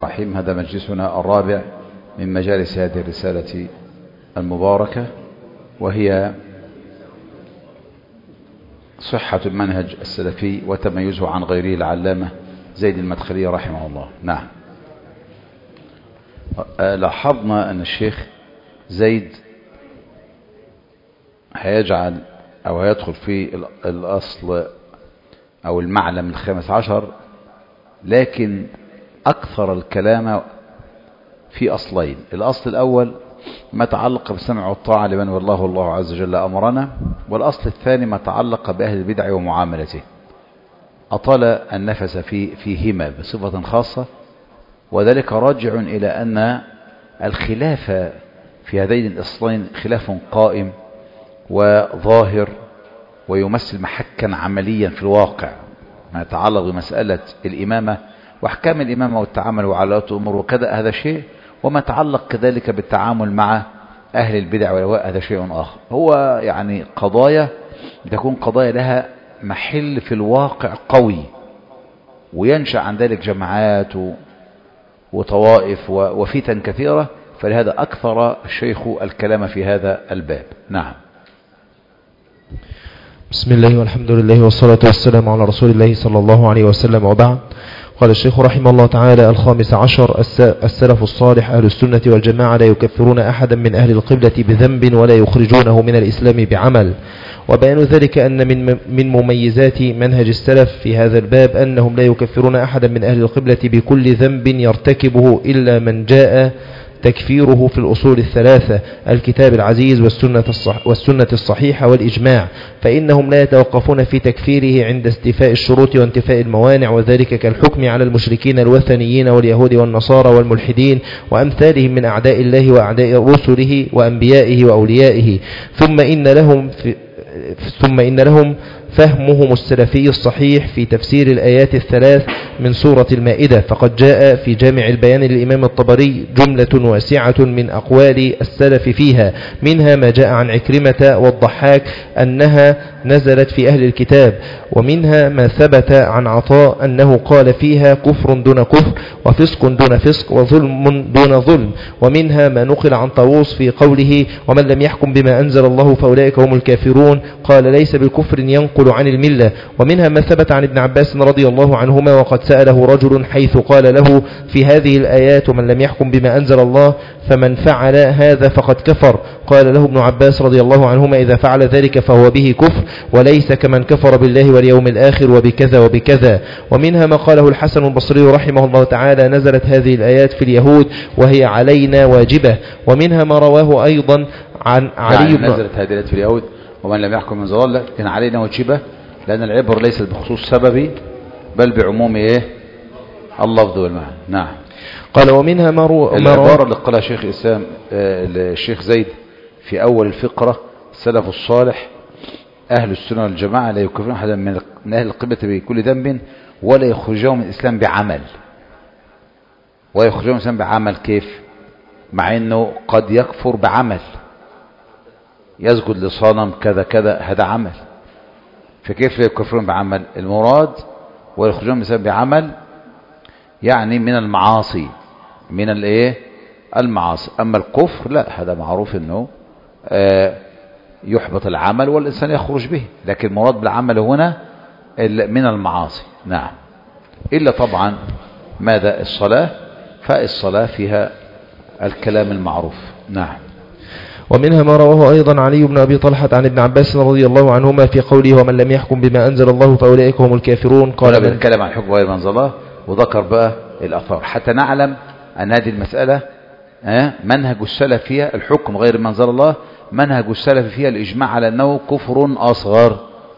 الرحيم. هذا مجلسنا الرابع من مجالس هذه الرسالة المباركة، وهي صحة المنهج السلفي وتميزه عن غيره العلامة زيد المدخلي رحمه الله. نعم، لاحظنا أن الشيخ زيد هيجعل أو هيدخل في الأصل أو المعلم ال15، لكن أكثر الكلام في أصلين. الأصل الأول ما تعلق بالسمع والطاعة لمن والله الله عز وجل أمرنا، والأصل الثاني ما تعلق بأهل البدع ومعاملته. أطال النفس فيهما بصفة خاصة، وذلك راجع إلى أن الخلاف في هذين الأصلين خلاف قائم وظاهر ويمثل محكا عمليا في الواقع، ما يتعلق بمسألة الإمامة وأحكام الإمامة والتعامل وعلاقات الأمور وكذا، هذا شيء، وما يتعلق كذلك بالتعامل مع أهل البدع والأهواء هذا شيء آخر. هو يعني قضايا تكون قضايا لها محل في الواقع قوي، وينشأ عن ذلك جماعات وطوائف وفتن كثيرة، فلهذا أكثر الشيخ الكلام في هذا الباب. نعم. بسم الله والحمد لله والصلاة والسلام على رسول الله صلى الله عليه وسلم، وبعد. قال الشيخ رحمه الله تعالى: 15 السلف الصالح أهل السنة والجماعة لا يكفرون أحدا من أهل القبلة بذنب ولا يخرجونه من الإسلام بعمل. وبيان ذلك أن من مميزات منهج السلف في هذا الباب أنهم لا يكفرون أحدا من أهل القبلة بكل ذنب يرتكبه إلا من جاء تكفيره في الأصول الثلاثة: الكتاب العزيز والسنة الصحيحة والإجماع، فإنهم لا يتوقفون في تكفيره عند استيفاء الشروط وانتفاء الموانع، وذلك كالحكم على المشركين الوثنيين واليهود والنصارى والملحدين وأمثالهم من أعداء الله وأعداء رسله وأنبيائه وأوليائه. ثم إن لهم فهمهم السلفي الصحيح في تفسير الآيات الثلاث من سورة المائدة، فقد جاء في جامع البيان للإمام الطبري جملة واسعة من أقوال السلف فيها، منها ما جاء عن عكرمة والضحاك أنها نزلت في أهل الكتاب، ومنها ما ثبت عن عطاء أنه قال فيها كفر دون كفر وفسق دون فسق وظلم دون ظلم، ومنها ما نقل عن طاووس في قوله: ومن لم يحكم بما أنزل الله فأولئك هم الكافرون، قال ليس بكفر ينقل عن الملة. ومنها ما ثبت عن ابن عباس رضي الله عنهما وقد سأله رجل حيث قال له في هذه الآيات: ومن لم يحكم بما أنزل الله فمن فعل هذا فقد كفر، قال له ابن عباس رضي الله عنهما: إذا فعل ذلك فهو به كفر، وليس كمن كفر بالله واليوم الآخر وبكذا وبكذا. ومنها ما قاله الحسن البصري رحمه الله تعالى: نزلت هذه الآيات في اليهود وهي علينا واجبة. ومنها ما رواه أيضا عن علي بن نزلت هذه الآيات في اليهود ومن لم يحكم من ظلال كان علينا واجبة، لأن العبر ليست بخصوص سببي بل بعموم اللفظ والمعنى. نعم. قال: ومنها العبارة اللي قالها شيخ الإسلام الشيخ زيد في أول الفقرة: السلف الصالح أهل السنة والجماعة لا يكفرون أحدا من أهل القبلة بكل ذنب ولا يخرجون من الإسلام بعمل. ويخرجون من الإسلام بعمل كيف؟ مع أنه قد يكفر بعمل، يسجد لصنم كذا كذا، هذا عمل، فكيف لا يكفرون بعمل؟ المراد ويخرجون من الإسلام بعمل يعني من المعاصي، من المعاصي. أما الكفر لا، هذا معروف أنه يحبط العمل والإنسان يخرج به، لكن المراد بالعمل هنا من المعاصي. نعم. إلا طبعا ماذا؟ الصلاة، فالصلاة فيها الكلام المعروف. نعم. ومنها ما رواه أيضا علي بن أبي طلحة عن ابن عباس رضي الله عنهما في قوله: ومن لم يحكم بما أنزل الله فأولئك هم الكافرون. قال بنتكلم عن حكم غير ما أنزل الله، وذكر بقى الأثار حتى نعلم أن هذه المسألة منهج السلف فيها الحكم غير ما أنزل الله، منهج السلف فيها الإجماع على أنه كفر أصغر،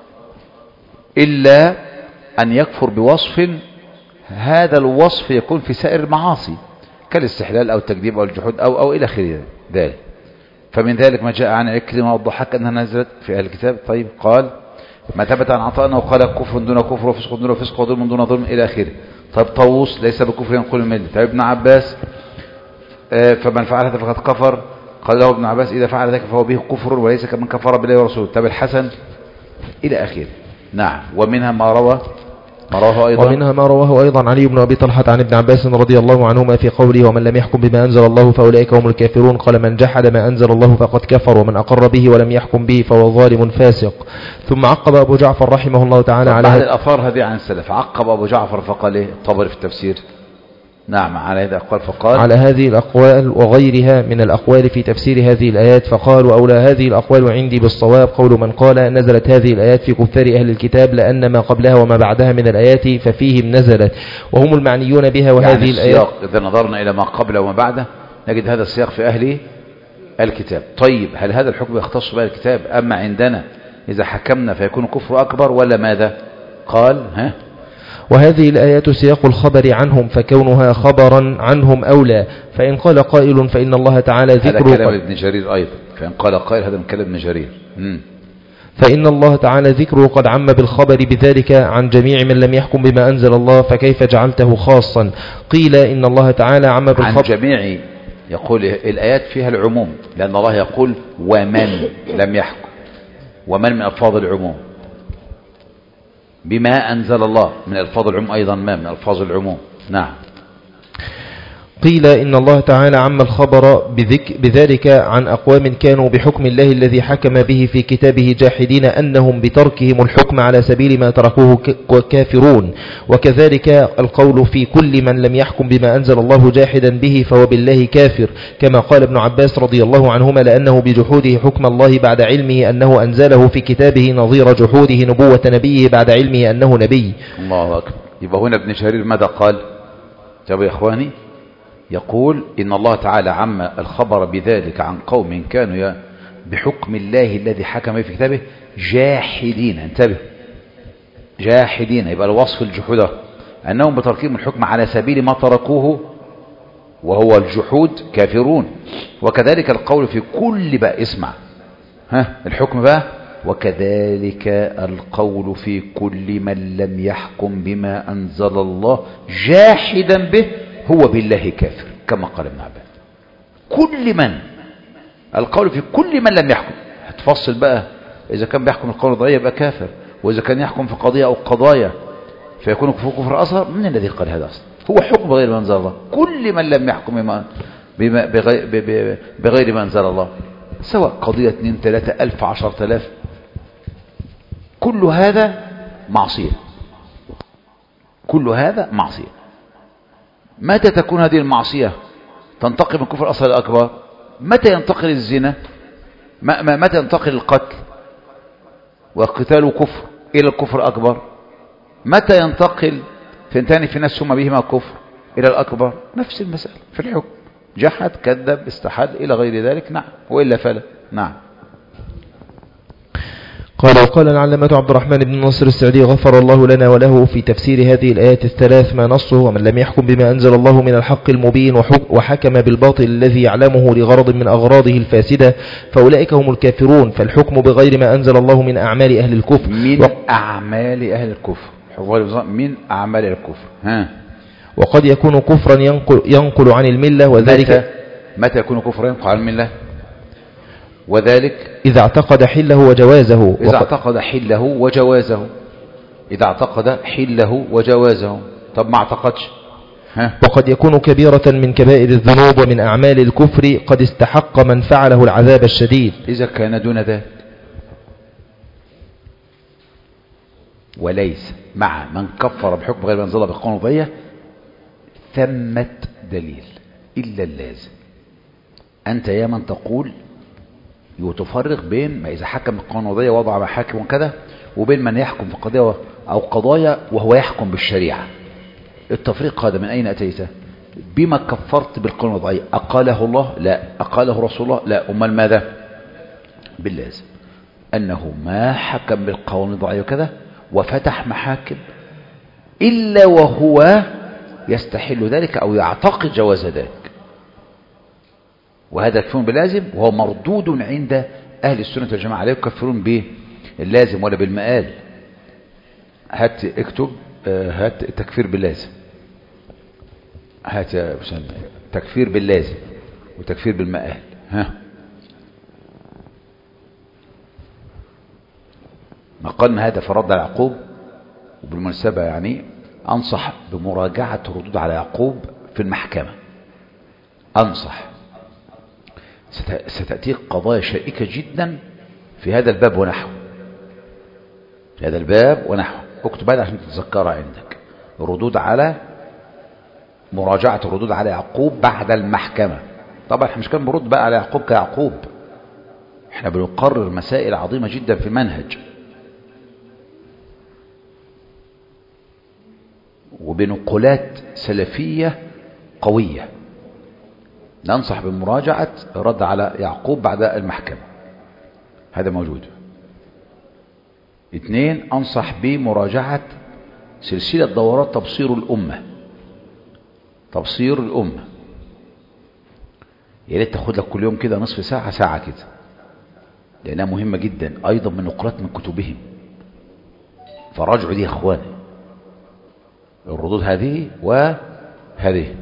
إلا أن يكفر بوصف هذا الوصف يكون في سائر المعاصي كالاستحلال أو التكذيب أو الجحود أو إلى آخره ذلك. فمن ذلك ما جاء عن عكرمة والضحاك أنها نزلت في أهل الكتاب. طيب، قال ما ثبت عن عطاء أنه قال كفر دون كفر وفسق دون فسق وظلم دون ظلم إلى آخره. طيب، طاووس ليس بكفر ينقل الملة. طيب، ابن عباس فمن فعل هذا فقد كفر، قال له ابن عباس: إذا فعل ذلك فهو به كفر وليس كمن كفر بالله ورسوله. طيب، الحسن إلى آخره. نعم. ومنها ما روى ومنها ما رواه أيضا علي بن أبي طلحة عن ابن عباس رضي الله عنهما في قوله ومن لم يحكم بما أنزل الله فأولئك هم الكافرون قال من جحد ما أنزل الله فقد كفر ومن أقر به ولم يحكم به فهو ظالم فاسق. ثم عقب أبو جعفر رحمه الله تعالى على بعد الأثار هذه عن السلف عقب أبو جعفر فقال إيه الطبري في التفسير؟ نعم على هذه الأقوال فقال على هذه الأقوال وغيرها من الأقوال في تفسير هذه الآيات فقال وأولى هذه الأقوال عندي بالصواب قول من قال نزلت هذه الآيات في كفار أهل الكتاب لأن ما قبلها وما بعدها من الآيات ففيهم نزلت وهم المعنيون بها. وهذه يعني الآيات إذا نظرنا إلى ما قبله وما بعده نجد هذا السياق في أهل الكتاب. طيب هل هذا الحكم يختص بأهل الكتاب أما عندنا إذا حكمنا فيكون كفر أكبر ولا ماذا؟ قال وهذه الآيات سياق الخبر عنهم فكونها خبرا عنهم أولى. فإن قال قائل فإن الله تعالى ذكره هذا كلام ابن جرير أيضا. فإن قال قائل هذا من كلام ابن جرير فإن الله تعالى ذكره قد عم بالخبر بذلك عن جميع من لم يحكم بما أنزل الله فكيف جعلته خاصا؟ قيل إن الله تعالى عم بالخبر عن جميع. يقول الآيات فيها العموم لأن الله يقول ومن لم يحكم ومن من ألفاظ العموم بما أنزل الله من ألفاظ العموم أيضا ما من ألفاظ العموم. نعم. قيل إن الله تعالى عم الخبر بذلك عن أقوام كانوا بحكم الله الذي حكم به في كتابه جاحدين أنهم بتركهم الحكم على سبيل ما تركوه كافرون وكذلك القول في كل من لم يحكم بما أنزل الله جاحدا به فهو بالله كافر كما قال ابن عباس رضي الله عنهما لأنه بجحوده حكم الله بعد علمه أنه أنزله في كتابه نظير جحوده نبوة نبيه بعد علمه أنه نبي. الله أكبر. يبقى هنا ابن جرير ماذا قال؟ جابوا يا إخواني يقول إن الله تعالى عم الخبر بذلك عن قوم كانوا بحكم الله الذي حكم في كتابه جاحدين. انتبه جاحدين يبقى الوصف الجحود أنهم بتركهم الحكم على سبيل ما تركوه وهو الجحود كافرون. وكذلك القول في كل بقى اسمع الحكم بقى وكذلك القول في كل من لم يحكم بما أنزل الله جاحدا به هو بالله كافر كما قال ابن عباس. كل من القول في كل من لم يحكم هتفصل بقى إذا كان بيحكم القول الضعيف يبقى كافر وإذا كان يحكم في قضية أو قضايا فيكون كفر أصغر. من الذي قال هذا أصلا؟ هو حكم بغير ما أنزل الله. كل من لم يحكم بغير ما أنزل الله سواء قضية 2 3 1000 10,000 كل هذا معصية. كل هذا معصية. متى تكون هذه المعصية تنتقل من كفر الأصغر الأكبر؟ متى ينتقل الزنا؟ متى ينتقل القتل والقتال كفر إلى الكفر الأكبر؟ متى ينتقل ثنتان في الناس ثم بهما كفر إلى الأكبر؟ نفس المسألة في الحكم جحد كذب استحل إلى غير ذلك. نعم وإلا فلا. نعم. قال العلامة عبد الرحمن بن ناصر السعدي غفر الله لنا وله في تفسير هذه الآيات الثلاث ما نصه ومن لم يحكم بما أنزل الله من الحق المبين وحكم بالباطل الذي يعلمه لغرض من أغراضه الفاسدة فأولئك هم الكافرون. فالحكم بغير ما أنزل الله من أعمال أهل الكفر أعمال أهل الكفر من أعمال الكفر وقد يكون كفرا ينقل عن الملة وذلك متى يكون كفرا ينقل عن الملة؟ وذلك إذا اعتقد حله وجوازه. إذا اعتقد حله وجوازه. إذا اعتقد حله وجوازه. طب ما اعتقدش وقد يكون كبيرة من كبائر الذنوب ومن أعمال الكفر قد استحق من فعله العذاب الشديد إذا كان دون ذلك. وليس مع من كفر بحكم غير ما أنزل الله بقانون ضيق ثمة دليل إلا اللازم. أنت يا من تقول وتفرق بين ما إذا حكم القانون الوضعية وضع محاكم وكذا وبين من يحكم في قضية أو قضايا وهو يحكم بالشريعة. التفريق هذا من أين أتيته؟ بما كفرت بالقانون الوضعية أقاله الله؟ لا. أقاله رسول الله؟ لا. أمال ماذا؟ باللازم أنه ما حكم بالقانون الوضعية وكذا وفتح محاكم إلا وهو يستحل ذلك أو يعتقد جواز ذلك. وهذا يكفرون باللازم وهو مردود عند أهل السنة والجماعة لا يكفرون باللازم ولا بالمآل. هات اكتب هات تكفير باللازم. هات تكفير باللازم وتكفير بالمآل. ما قالنا هذا فرد على يعقوب وبالمناسبة يعني أنصح بمراجعة الردود على يعقوب في المحكمة، أنصح. ستأتيك قضايا شائكة جدا في هذا الباب ونحوه، في هذا الباب ونحوه. اكتب هذا عشان تتذكرها عندك. مراجعة الردود على يعقوب بعد المحكمة. طبعا احنا مش كان بنرد بقى على يعقوب كيعقوب، احنا بنقرر مسائل عظيمة جدا في المنهج، وبنقولات سلفية قوية. ننصح بمراجعة الرد على يعقوب بعد المحكمة، هذا موجود. 2، أنصح بمراجعة سلسلة دورات تبصير الأمة. تبصير الأمة يا ريت تاخد لك كل يوم كده نصف ساعة ساعة كده، لأنها مهمة جدا، أيضا من نقلات من كتبهم. فراجعوا دي يا إخواني، الردود هذه وهذه،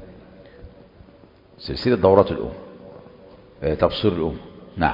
سلسلة دورات الأمة، تبصير الأمة. نعم.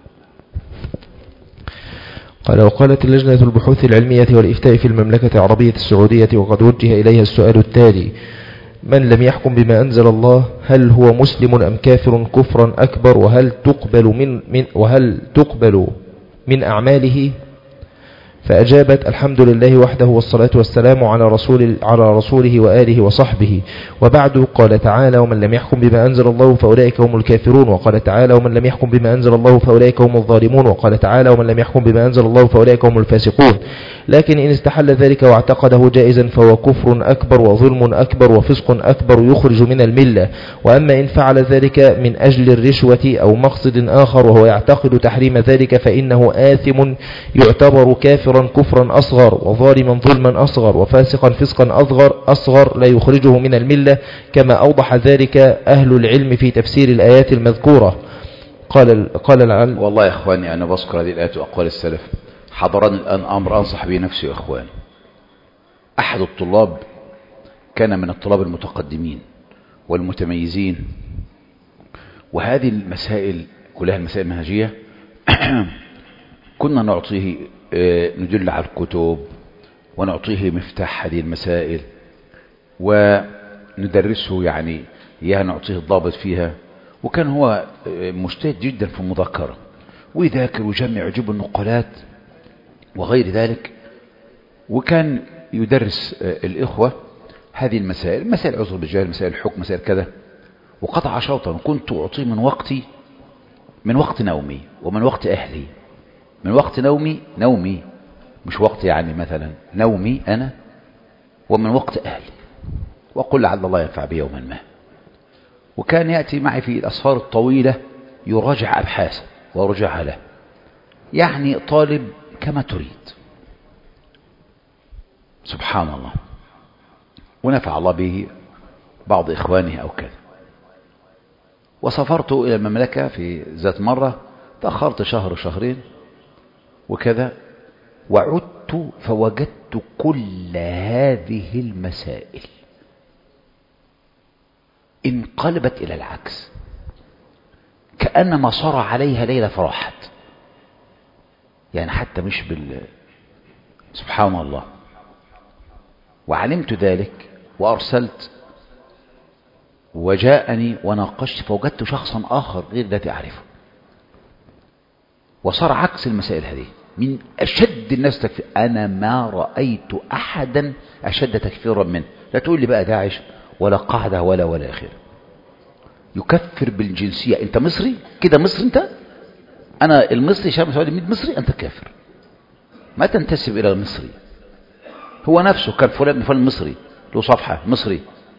قال: وقالت اللجنة البحوث العلمية والإفتاء في المملكة العربية السعودية وقد وجه إليها السؤال التالي: من لم يحكم بما أنزل الله هل هو مسلم أم كافر كفرا أكبر، وهل تقبل من أعماله؟ فأجابت: الحمد لله وحده والصلاة والسلام على رسوله وآله وصحبه. وبعد قال تعالى: ومن لم يحكم بما أنزل الله فأولئك هم الكافرون. وقال تعالى: ومن لم يحكم بما أنزل الله فأولئك هم الظالمون. وقال تعالى: ومن لم يحكم بما أنزل الله فأولئك هم الفاسقون. لكن إن استحل ذلك واعتقده جائزا فهو كفر أكبر وظلم أكبر وفسق أكبر يخرج من الملة. وأما إن فعل ذلك من أجل الرشوة أو مقصد آخر وهو يعتقد تحريم ذلك فإنه آثم يعتبر كافرا كفرا أصغر وظالما ظلما أصغر وفاسقا فسقا أصغر لا يخرجه من الملة، كما أوضح ذلك أهل العلم في تفسير الآيات المذكورة. قال العلم. والله يا إخواني أنا بذكر هذه الآيات وأقوال السلف، حضرني الآن أمر أنصح به نفسي يا إخواني. أحد الطلاب كان من الطلاب المتقدمين والمتميزين، وهذه المسائل كلها المسائل المنهجية كنا نعطيه ندل على الكتب ونعطيه مفتاح هذه المسائل وندرسه، يعني إياها نعطيه الضابط فيها. وكان هو مجتهد جدا في المذاكرة ويذاكر ويجمع ويجيب النقلات وغير ذلك، وكان يدرس الإخوة هذه المسائل، مسائل عذر بالجهل، مسائل الحكم، مسائل كذا. وقطع شوطا كنت أعطيه من وقت نومي ومن وقت أهلي، من وقت نومي مش وقت يعني مثلا نومي أنا، ومن وقت أهلي، وقل لعل الله ينفع بي يوما ما. وكان يأتي معي في الأسفار الطويلة يراجع أبحاثه ويرجعها له، يعني طالب كما تريد. سبحان الله، ونفع الله به بعض إخوانه أو كذا. وسافرت إلى المملكة في ذات مرة، تأخرت شهر شهرين وكذا، وعدت فوجدت كل هذه المسائل انقلبت إلى العكس، كأنما صار عليها ليلة فراحت، يعني حتى مش سبحان الله. وعلمت ذلك وأرسلت وجاءني وناقشت، فوجدت شخصا آخر غير الذي أعرفه، وصار عكس المسائل هذه من أشد الناس تكفير. أنا ما رأيت أحدا أشد تكفيرا منه. لا تقول لي بقى داعش ولا قاعدة ولا آخر. يكفر بالجنسية. أنت مصري كده، مصري أنت، أنا المصري شاب سعودي مصري، أنت كافر، ما تنتسب إلى المصري. هو نفسه كان فلان مصري له صفحة مصري،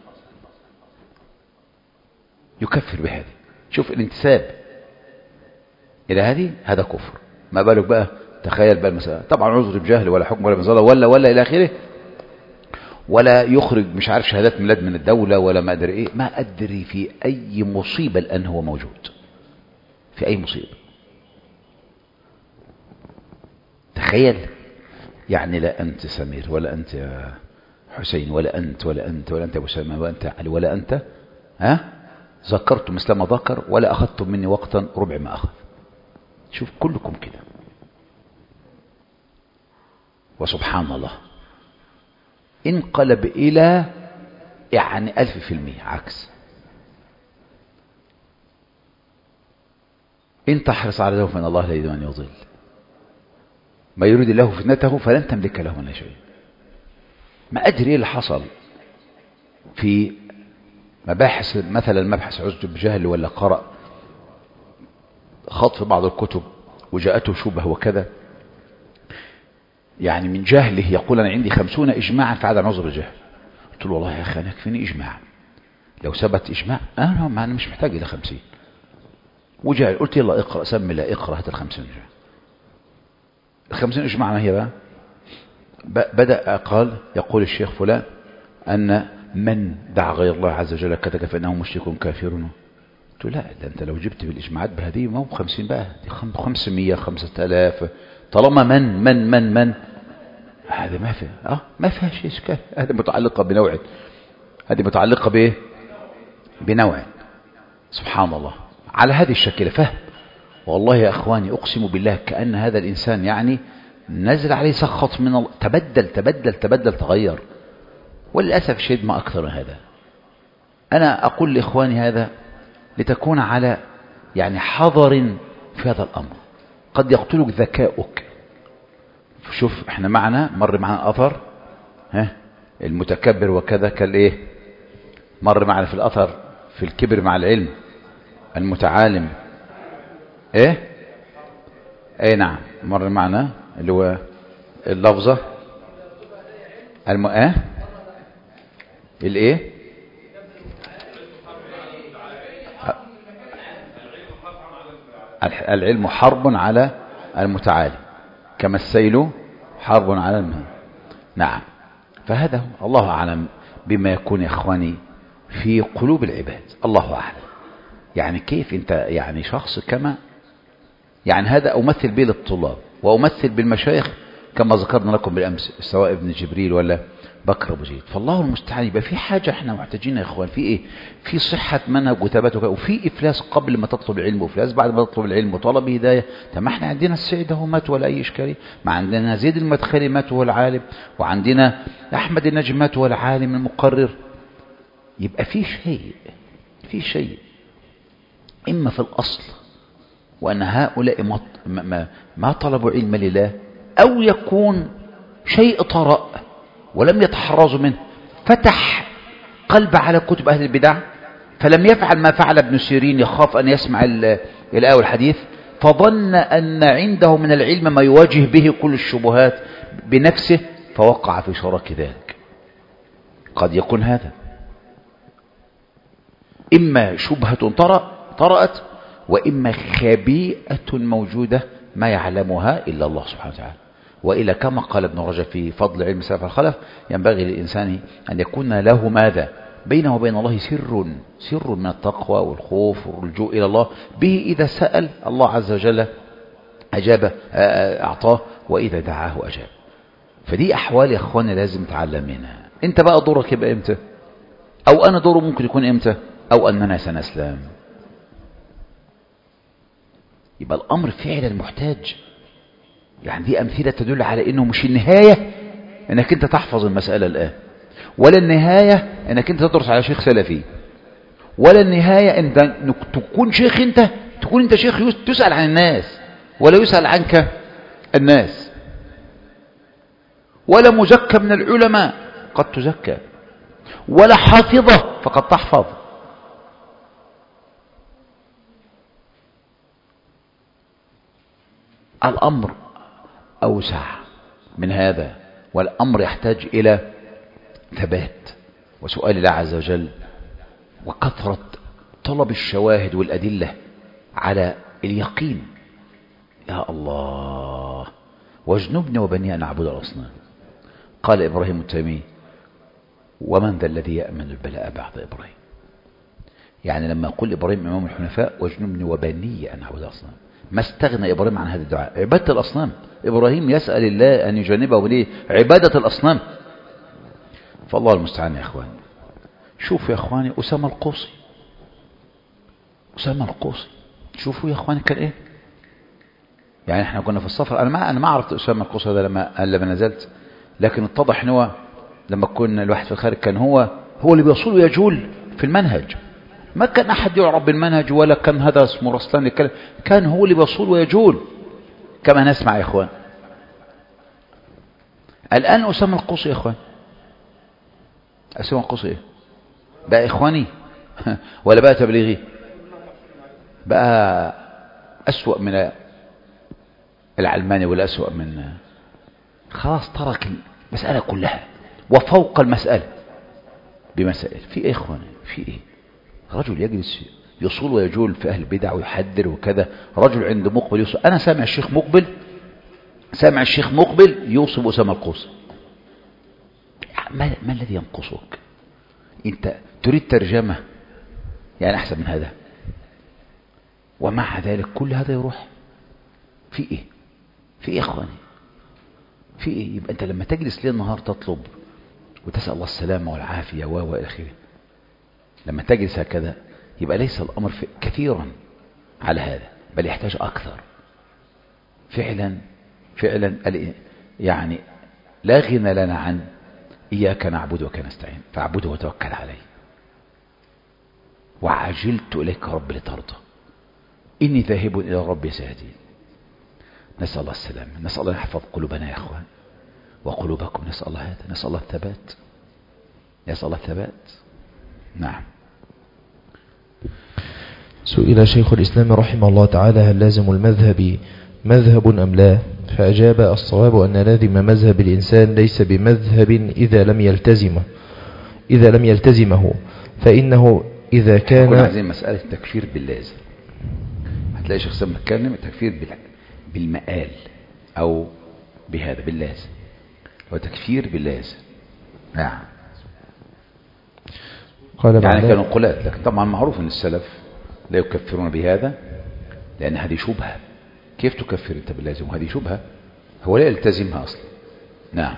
يكفر بهذه. شوف الانتساب إلى هذه، هذا كفر. ما بالك بقى، تخيل بقى المسألة. طبعا عذر بجهل ولا حكم ولا مزالة ولا إلى آخره، ولا يخرج مش عارف شهادات ميلاد من الدولة ولا ما أدري إيه، ما أدري في أي مصيبة الآن هو موجود، في أي مصيبة. تخيل يعني، لا أنت سمير ولا أنت يا حسين ولا أنت أبو سلمة ولا أنت علي ولا أنت، ذكرتم مثل ما ذكر ولا أخذتم مني وقتا ربع ما أخذ. شوف كلكم كده، وسبحان الله. انقلب إلى يعني 1000% عكس. إن تحرص على ذلك فإن الله لا يريد أن يضل، ما يريد الله فتنته فلن تملك له من شيء. ما أدري إيه اللي حصل في مباحث، مثلا مبحث عزت بجهل، ولا قرأ خط في بعض الكتب وجاءته شبه وكذا، يعني من جهله يقول أنا عندي 50 إجماعا في عدم عذر بالجهل. قلت له والله يا أخي أنا يكفيني إجماع، لو ثبت إجماع أنا مش محتاج إلى 50. وجهل قلت يلا اقرأ، سمي لا اقرأ هات 50 إجماع. 50 إجماع ما هي بقى؟ بدأ قال يقول الشيخ فلان أن من دعا غير الله عز وجل كذا فإنه مشرك كافر. قلت له لا، ده أنت لو جبت بالإجماعات بهذه ما هو 50 بقى، دي 500 5000. طالما من هذا ما في ما فيهاش إشكال. هذه متعلقة بنوع، هذه متعلقة بإيه؟ بنوع. سبحان الله، على هذه الشكل فهم. والله يا أخواني أقسم بالله كأن هذا الإنسان يعني نزل عليه سخط من الله، تبدل تغير. وللأسف الشديد ما أكثر من هذا. أنا أقول لإخواني هذا لتكون على يعني حذر في هذا الأمر، قد يقتلك ذكاؤك. شوف احنا مر معنا أثر المتكبر وكذا كالإيه، مر معنا في الأثر في الكبر مع العلم المتعالم ايه نعم، مر معنا اللي هو اللفظة الايه العلم حرب على المتعالي كما السيل حرب على الماء. نعم، فهذا الله أعلم بما يكون يا إخواني في قلوب العباد، الله أعلم. يعني كيف أنت يعني شخص كما يعني هذا أمثل به للطلاب وأمثل بالمشايخ كما ذكرنا لكم بالأمس، سواء ابن جبريل ولا بكر أبو زيد. فالله المستعان. يبقى في حاجة احنا محتاجين يا إخوان في إيه؟ في صحة منهج وثبات وفي إفلاس قبل ما تطلب العلم، وإفلاس بعد ما تطلب العلم، وطلب هداية. طب ما احنا عندنا السعيد هو مات ولا أي إشكالية، ما عندنا زيد المدخلي مات وهو العالم، وعندنا أحمد النجم مات وهو العالم المقرر. يبقى في شيء إما في الأصل وأن هؤلاء ما طلبوا علم لله، أو يكون شيء طرأ ولم يتحرزوا منه، فتح قلب على كتب أهل البدع، فلم يفعل ما فعل ابن سيرين، يخاف أن يسمع الآية والحديث، فظن أن عنده من العلم ما يواجه به كل الشبهات بنفسه، فوقع في شراك ذلك. قد يكون هذا إما شبهة طرأت، وإما خبيئة موجودة ما يعلمها إلا الله سبحانه وتعالى. وإلا كما قال ابن رجب في فضل علم السلف الخلف، ينبغي للإنسان أن يكون له ماذا بينه وبين الله سر من التقوى والخوف والرجوع إلى الله، به إذا سأل الله عز وجل أجاب أعطاه، وإذا دعاه أجاب. فدي أحوال يا أخواني لازم نتعلم منها. أنت بقى دورك يبقى إمتى؟ أو أنا دوره ممكن يكون إمتى؟ أو أننا سنسلم. يبقى الأمر فعلا محتاج، يعني دي أمثلة تدل على أنه مش النهاية أنك أنت تحفظ المسألة الآن، ولا النهاية أنك أنت تدرس على شيخ سلفي، ولا النهاية أنك تكون شيخ، تكون أنت شيخ تسأل عن الناس ولا يسأل عنك الناس، ولا مزكى من العلماء قد تزكى، ولا حافظة فقد تحفظ. الأمر أوسع من هذا، والأمر يحتاج إلى ثبات وسؤال الله عز وجل، وكثرة طلب الشواهد والأدلة على اليقين. يا الله، واجنبني وبني أن نعبد الأصنام. قال إبراهيم التيمي: ومن ذا الذي يأمن البلاء بعد إبراهيم؟ يعني لما يقول إبراهيم إمام الحنفاء واجنبني وبني أن نعبد الأصنام، ما استغنى إبراهيم عن هذا الدعاء، عبادة الأصنام. إبراهيم يسأل الله أن يجنبه وليه عبادة الأصنام. فالله المستعان يا أخواني. شوفوا يا أخواني أسامة القوصي، شوفوا يا أخواني كان إيه. يعني احنا كنا في السفر، أنا ما عرفت أسامة القوصي هذا لما نزلت، لكن اتضح أنه لما كنا الواحد في الخارج كان هو اللي بيصول ويجول في المنهج، ما كان أحد يعرف بالمنهج ولا كان هذا اسمه رسلان يتكلم، كان هو اللي بيصول ويجول كما نسمع يا إخوان. الآن أسامة القوصي يا إخوان، أسامة القوصي إيه؟ بقى إخواني ولا بقى تبليغي؟ بقى أسوأ من العلماني ولا أسوأ من، خلاص ترك المسألة كلها وفوق المسألة بمسائل. في إيه إخواني؟ في إيه؟ رجل يجلس يصول ويجول في أهل البدع ويحذر وكذا، رجل عند مقبل يوصف. أنا سامع الشيخ مقبل يوصف أسامة القوصي. ما الذي ينقصك؟ أنت تريد ترجمة يعني أحسن من هذا؟ ومع ذلك كل هذا يروح في إيه؟ في إيه إخواني؟ في إيه؟ يبقى أنت لما تجلس ليل نهار تطلب وتسأل الله السلامة والعافية وإلى آخره، لما تجلس هكذا يبقى ليس الأمر كثيرا على هذا، بل يحتاج أكثر فعلا. يعني لا غنى لنا عن إياك نعبد وإياك نستعين، فاعبده وتوكل عليه. وعجلت إليك رب لترضى، إني ذاهب إلى ربي سيهدين. نسأل الله السلامة، نسأل الله يحفظ قلوبنا يا أخوان وقلوبكم، نسأل الله هذا، نسأل الله الثبات، نسأل الله الثبات. نعم. سئل شيخ الإسلام رحمه الله تعالى: هل لازم المذهب مذهب أم لا؟ فأجاب: الصواب أن لازم مذهب الإنسان ليس بمذهب إذا لم يلتزمه، فإنه إذا كان عايزين مسألة التكفير باللازم. هتلاقي شخص متكلم التكفير بالمقال أو بهذا باللازم، وتكفير باللازم. نعم. يعني كانوا قلات، لكن طبعا معروف أن السلف لا يكفرون بهذا، لأن هذه شبهة. كيف تكفر أنت باللازم وهذه شبهة؟ هو لا يلتزمها أصلا. نعم.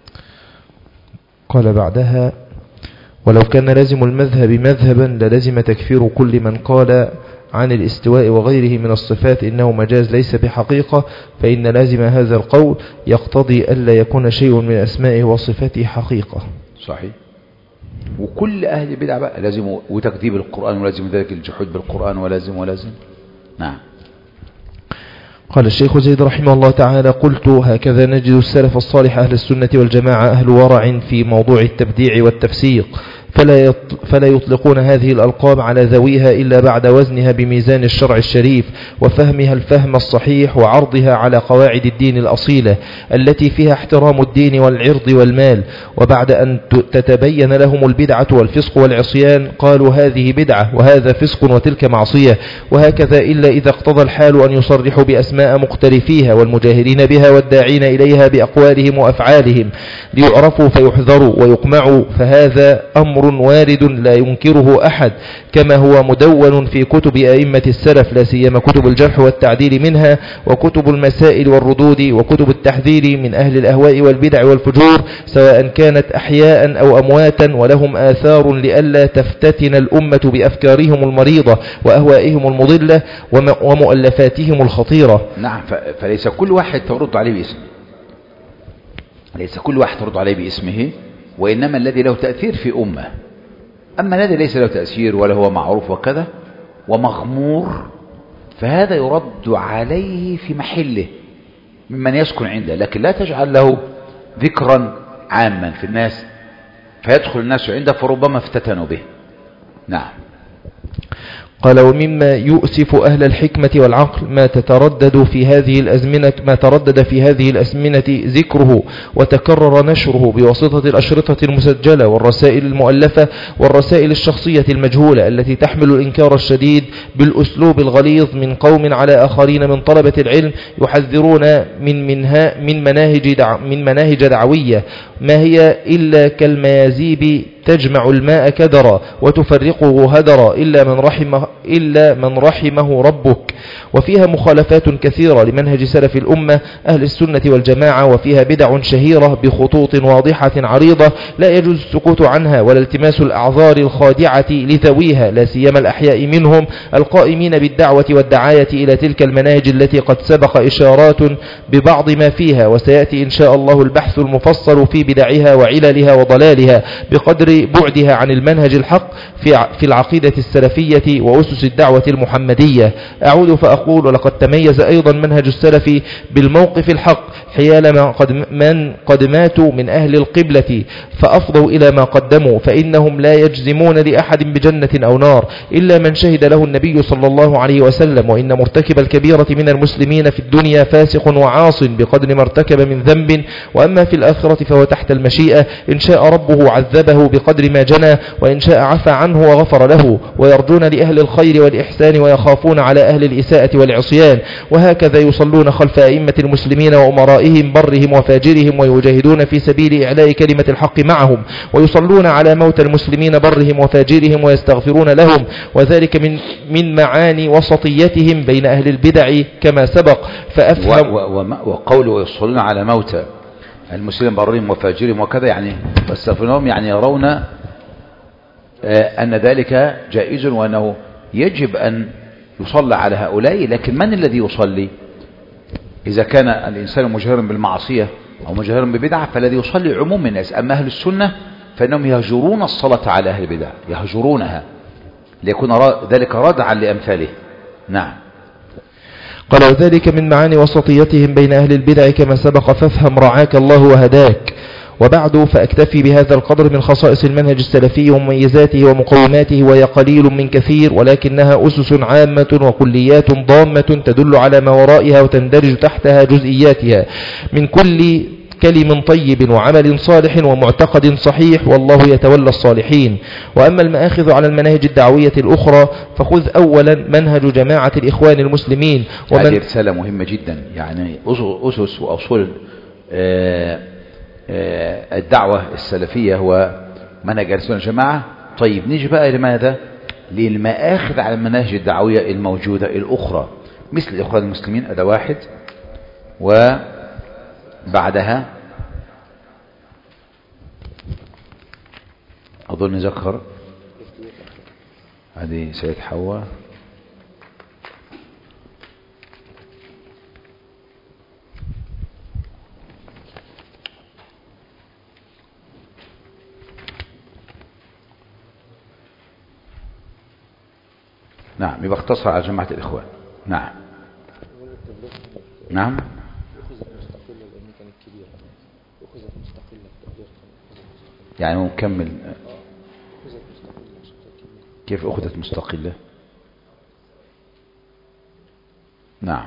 قال بعدها: ولو كان لازم المذهب مذهبا للزم تكفير كل من قال عن الاستواء وغيره من الصفات إنه مجاز ليس بحقيقة، فإن لازم هذا القول يقتضي ألا يكون شيء من أسمائه وصفاته حقيقة. صحيح. وكل أهل البدع بقى لازم وتكذيب القرآن، ولازم ذلك الجحود بالقرآن، ولازم. نعم. قال الشيخ زيد رحمه الله تعالى: قلت: هكذا نجد السلف الصالح أهل السنة والجماعة أهل ورع في موضوع التبديع والتفسيق، فلا يطلقون هذه الألقاب على ذويها إلا بعد وزنها بميزان الشرع الشريف وفهمها الفهم الصحيح وعرضها على قواعد الدين الأصيلة التي فيها احترام الدين والعرض والمال، وبعد أن تتبين لهم البدعة والفسق والعصيان قالوا هذه بدعة وهذا فسق وتلك معصية، وهكذا إلا إذا اقتضى الحال أن يصرحوا بأسماء مقترفيها والمجاهرين بها والداعين إليها بأقوالهم وأفعالهم ليعرفوا فيحذروا ويقمعوا، فهذا أمر وارد لا ينكره أحد، كما هو مدون في كتب أئمة السلف، لا سيما كتب الجرح والتعديل منها، وكتب المسائل والردود، وكتب التحذير من أهل الأهواء والبدع والفجور، سواء كانت أحياء أو أمواتا، ولهم آثار لئلا تفتتن الأمة بأفكارهم المريضة وأهوائهم المضلة ومؤلفاتهم الخطيرة. نعم. فليس كل واحد ترد عليه باسمه، ليس كل واحد ترد عليه باسمه، وإنما الذي له تأثير في أمة. أما الذي ليس له تأثير ولا هو معروف وكذا ومغمور، فهذا يرد عليه في محله ممن يسكن عنده، لكن لا تجعل له ذكرا عاما في الناس فيدخل الناس عنده فربما افتتنوا به. نعم. قال: ومما يؤسف أهل الحكمة والعقل ما تردد في هذه الأزمنة ذكره وتكرر نشره بواسطة الأشرطة المسجلة والرسائل المؤلفة والرسائل الشخصية المجهولة التي تحمل الإنكار الشديد بالأسلوب الغليظ من قوم على آخرين من طلبة العلم يحذرون من مناهج دعوية ما هي إلا كالميازيب تجمع الماء كدرا وتفرقه هدرا إلا من رحمه ربك. وفيها مخالفات كثيرة لمنهج سلف الأمة أهل السنة والجماعة، وفيها بدع شهيرة بخطوط واضحة عريضة لا يجوز السكوت عنها ولا التماس الأعذار الخادعة لذويها، لا سيما الأحياء منهم القائمين بالدعوة والدعاية إلى تلك المناهج التي قد سبق إشارات ببعض ما فيها، وسيأتي إن شاء الله البحث المفصل في بدعها وعللها وضلالها بقدر بعدها عن المنهج الحق في العقيدة السلفية وأسس الدعوة المحمدية. أعود فأقول: ولقد تميز أيضا منهج السلف بالموقف الحق حيال من قد ماتوا من أهل القبلة فأفضوا إلى ما قدموا، فإنهم لا يجزمون لأحد بجنة أو نار إلا من شهد له النبي صلى الله عليه وسلم، وإن مرتكب الكبيرة من المسلمين في الدنيا فاسق وعاص بقدر ما ارتكب من ذنب، وأما في الآخرة فهو تحت المشيئة، إن شاء ربه عذبه بقدر ما جنى، وإن شاء عفى عنه وغفر له. ويرجون لأهل الخير والإحسان ويخافون على أهل الإساءة والعصيان، وهكذا يصلون خلف أئمة المسلمين وأمرائهم برهم وفاجرهم، ويجاهدون في سبيل إعلاء كلمة الحق معهم، ويصلون على موتى المسلمين برهم وفاجرهم ويستغفرون لهم، وذلك من معاني وسطيتهم بين أهل البدع كما سبق. فأفهم وقوله يصلون على موتى المسلمين برهم وفاجرهم وكذا، يعني واستغفرون، يعني يرون أن ذلك جائز وأنه يجب أن يصلى على هؤلاء. لكن من الذي يصلي؟ إذا كان الإنسان مجهرا بالمعصية أو مجهرا ببدعة فالذي يصلي عموم الناس. أما أهل السنة فإنهم يهجرون الصلاة على أهل البدع، يهجرونها ليكون ذلك ردعا لأمثاله. نعم. قال: وذلك من معاني وسطيتهم بين أهل البدع كما سبق، فافهم رعاك الله وهداك. وبعد فأكتفي بهذا القدر من خصائص المنهج السلفي ومميزاته ومقوماته، وهي قليل من كثير، ولكنها أسس عامة وكليات ضامة تدل على ما ورائها وتندرج تحتها جزئياتها من كل كلم طيب وعمل صالح ومعتقد صحيح، والله يتولى الصالحين. وأما المآخذ على المناهج الدعوية الأخرى فخذ أولا منهج جماعة الإخوان المسلمين. هذه رسالة مهمة جدا، يعني أسس وأصول الدعوة السلفية ومنهج السنة والجماعة. طيب نيجي بقى لماذا؟ للمآخذ على المناهج الدعوية الموجودة الأخرى مثل الإخوان المسلمين، هذا واحد. وبعدها أظن ذكر هذه سيد حواء. نعم، يبقى اختصر على جماعة الإخوان. نعم نعم. يعني مكمل كيف أخذت مستقلة؟ نعم.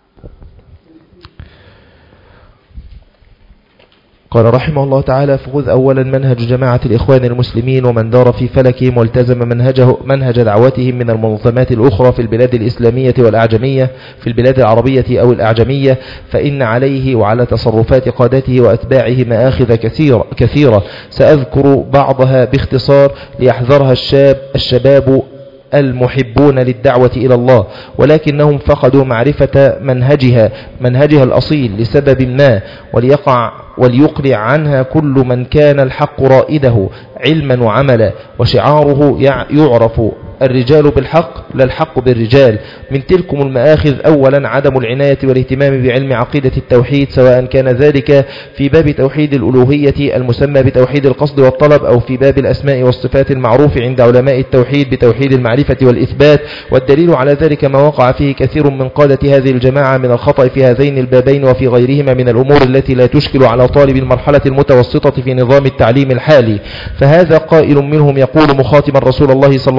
قال رحمه الله تعالى: فخذ أولا منهج جماعة الإخوان المسلمين ومن دار في فلكهم والتزم منهج دعوتهم من المنظمات الأخرى في البلاد الإسلامية والأعجمية، في البلاد العربية أو الأعجمية، فإن عليه وعلى تصرفات قادته وأتباعه مآخذ كثيرة سأذكر بعضها باختصار ليحذرها الشباب المحبون للدعوة إلى الله، ولكنهم فقدوا معرفة منهجها الأصيل لسبب ما، وليقلع عنها كل من كان الحق رائده علما وعملا، وشعاره يعرف الرجال بالحق لا الحق بالرجال. من تلكم المآخذ أولا عدم العناية والاهتمام بعلم عقيدة التوحيد، سواء كان ذلك في باب توحيد الألوهية المسمى بتوحيد القصد والطلب، أو في باب الأسماء والصفات المعروف عند علماء التوحيد بتوحيد المعرفة والإثبات. والدليل على ذلك ما وقع فيه كثير من قادة هذه الجماعة من الخطأ في هذين البابين وفي غيرهما من الأمور التي لا تشكل على طالب المرحلة المتوسطة في نظام التعليم الحالي. فهذا قائل منهم يقول مخاطبا رسول الله صلى الله عليه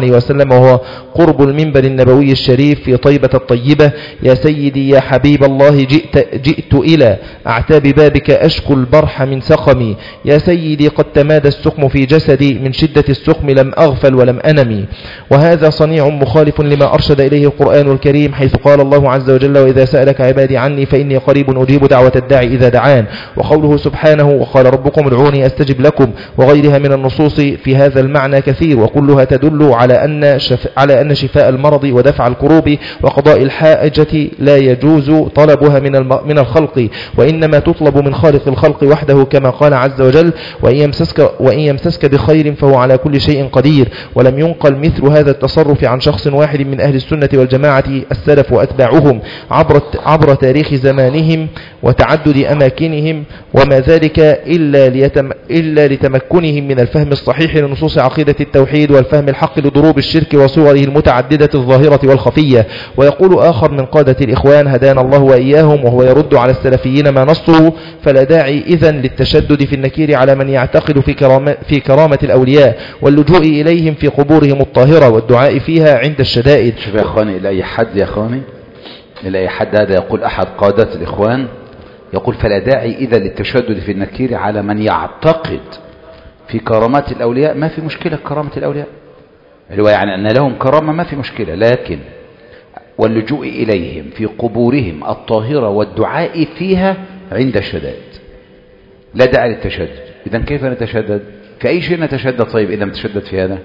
عليه وسلم، وهو قرب المنبر النبوي الشريف في طيبة الطيبة: يا سيدي يا حبيب الله، جئت إلى أعتاب بابك أشكو البرح من سقمي. يا سيدي قد تمادى السقم في جسدي، من شدة السقم لم أغفل ولم أنمي. وهذا صنيع مخالف لما أرشد إليه القرآن الكريم، حيث قال الله عز وجل: وإذا سألك عبادي عني فإني قريب أجيب دعوة الداعي إذا دعان. وقوله سبحانه: وقال ربكم ادعوني أستجب لكم، وغيرها من النصوص في هذا المعنى كثير، وكلها تدل على أن شفاء المرض ودفع الكروب وقضاء الحاجة لا يجوز طلبها من الخلق، وإنما تطلب من خالق الخلق وحده، كما قال عز وجل: وإن يمسسك بخير فهو على كل شيء قدير. ولم ينقل مثل هذا التصرف عن شخص واحد من أهل السنة والجماعة السلف وأتباعهم عبر تاريخ زمانهم وتعدد أماكنهم، وما ذلك إلا لتمكنهم من الفهم الصحيح لنصوص عقيدة التوحيد، والفهم الحق لضروب الشرك وصوره المتعددة الظاهرة والخفية. ويقول آخر من قادة الإخوان هدانا الله وإياهم، وهو يرد على السلفيين ما نصه: فلا داعي إذن للتشدد في النكير على من يعتقد في كرامة الأولياء، واللجوء إليهم في قبورهم الطاهرة، والدعاء فيها عند الشدائد. شوف يا أخواني، إلى أي حد يا أخواني، إلى أي حد هذا يقول أحد قادة الإخوان، يقول: فلا داعي إذا للتشدد في النكير على من يعتقد في كرامات الأولياء. ما في مشكلة كرامة الأولياء، اللي هو يعني أن لهم كرامة، ما في مشكلة، لكن واللجوء إليهم في قبورهم الطاهرة والدعاء فيها عند الشدائد. لا داعي للتشدد. إذن كيف نتشدد؟ في أي شيء نتشدد؟ طيب إذا نتشدد في هذا.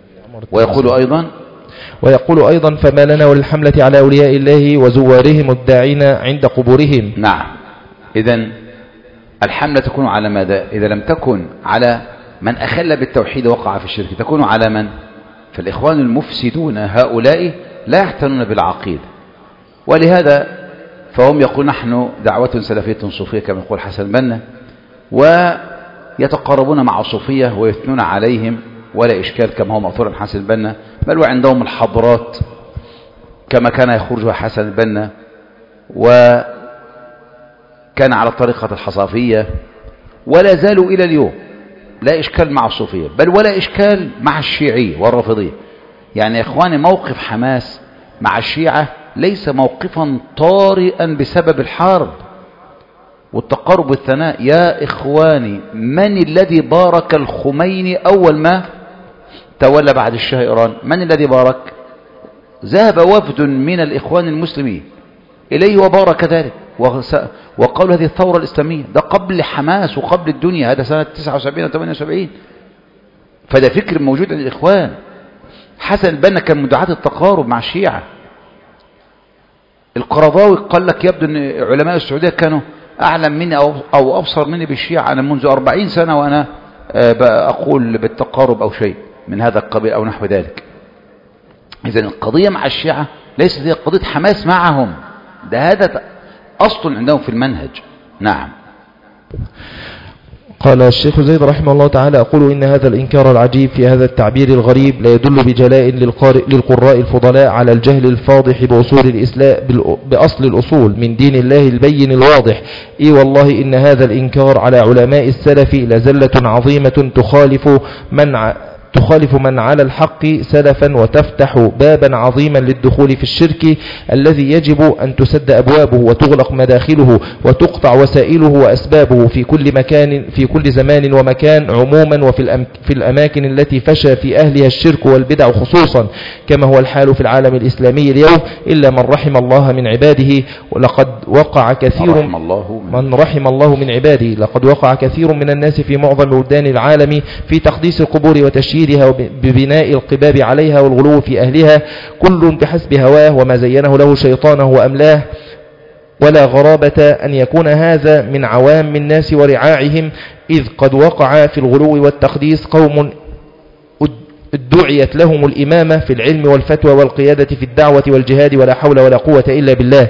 ويقول أيضا: فما لنا وللحملة على أولياء الله وزوارهم الداعين عند قبورهم. نعم، إذن الحملة تكون على ماذا؟ إذا لم تكن على من أخل بالتوحيد وقع في الشرك، تكون على من؟ فالإخوان المفسدون هؤلاء لا يعتنون بالعقيدة، ولهذا فهم يقول: نحن دعوة سلفية صوفية كما يقول حسن بنا، ويتقاربون مع الصوفية ويثنون عليهم ولا إشكال كما هو مأثور عن حسن بنا، بل وعندهم الحضرات كما كان يخرجها حسن بنا، وكان على الطريقة الحصافية، ولا زالوا إلى اليوم لا إشكال مع الصوفية، بل ولا إشكال مع الشيعية والرافضية. يعني يا إخواني، موقف حماس مع الشيعة ليس موقفا طارئا بسبب الحرب والتقارب والثناء. يا إخواني، من الذي بارك الخميني أول ما تولى بعد الشاه إيران؟ من الذي بارك؟ ذهب وفد من الإخوان المسلمين إليه وبارك ذلك، وقالوا هذه الثورة الإسلامية. ده قبل حماس وقبل الدنيا، هذا سنة 79 و 78. فده فكر موجود عند الإخوان. حسن البنا كان من دعاة التقارب مع الشيعة. القرضاوي قال لك يبدو أن علماء السعودية كانوا أعلم مني أو أبصر مني بالشيعة. أنا منذ 40 سنة وأنا أقول بالتقارب أو شيء من هذا القبيل أو نحو ذلك. إذن القضية مع الشيعة ليست هي قضية حماس معهم، ده هذا أصل عندهم في المنهج. نعم. قال الشيخ زيد رحمه الله تعالى: أقول إن هذا الإنكار العجيب في هذا التعبير الغريب لا يدل بجلاء للقراء الفضلاء على الجهل الفاضح بأصول الإسلام، بأصل الأصول من دين الله البين الواضح. إي والله إن هذا الإنكار على علماء السلف لزلة عظيمة تخالف من على الحق سلفا، وتفتح بابا عظيما للدخول في الشرك الذي يجب أن تسد أبوابه وتغلق مداخله وتقطع وسائله وأسبابه في كل مكان، في كل زمان ومكان عموما، وفي الأماكن التي فشى في أهلها الشرك والبدع خصوصا، كما هو الحال في العالم الإسلامي اليوم، إلا من رحم الله من عباده. ولقد وقع كثير من رحم الله من عباده. لقد وقع كثير من الناس في معظم بلدان العالم في تقديس القبور وتشييدها وببناء القباب عليها والغلو في أهلها، كل بحسب هواه وما زينه له شيطانه وأملاه. ولا غرابة أن يكون هذا من عوام الناس ورعاعهم، إذ قد وقع في الغلو والتقديس قوم ادعيت لهم الإمامة في العلم والفتوى والقيادة في الدعوة والجهاد، ولا حول ولا قوة إلا بالله.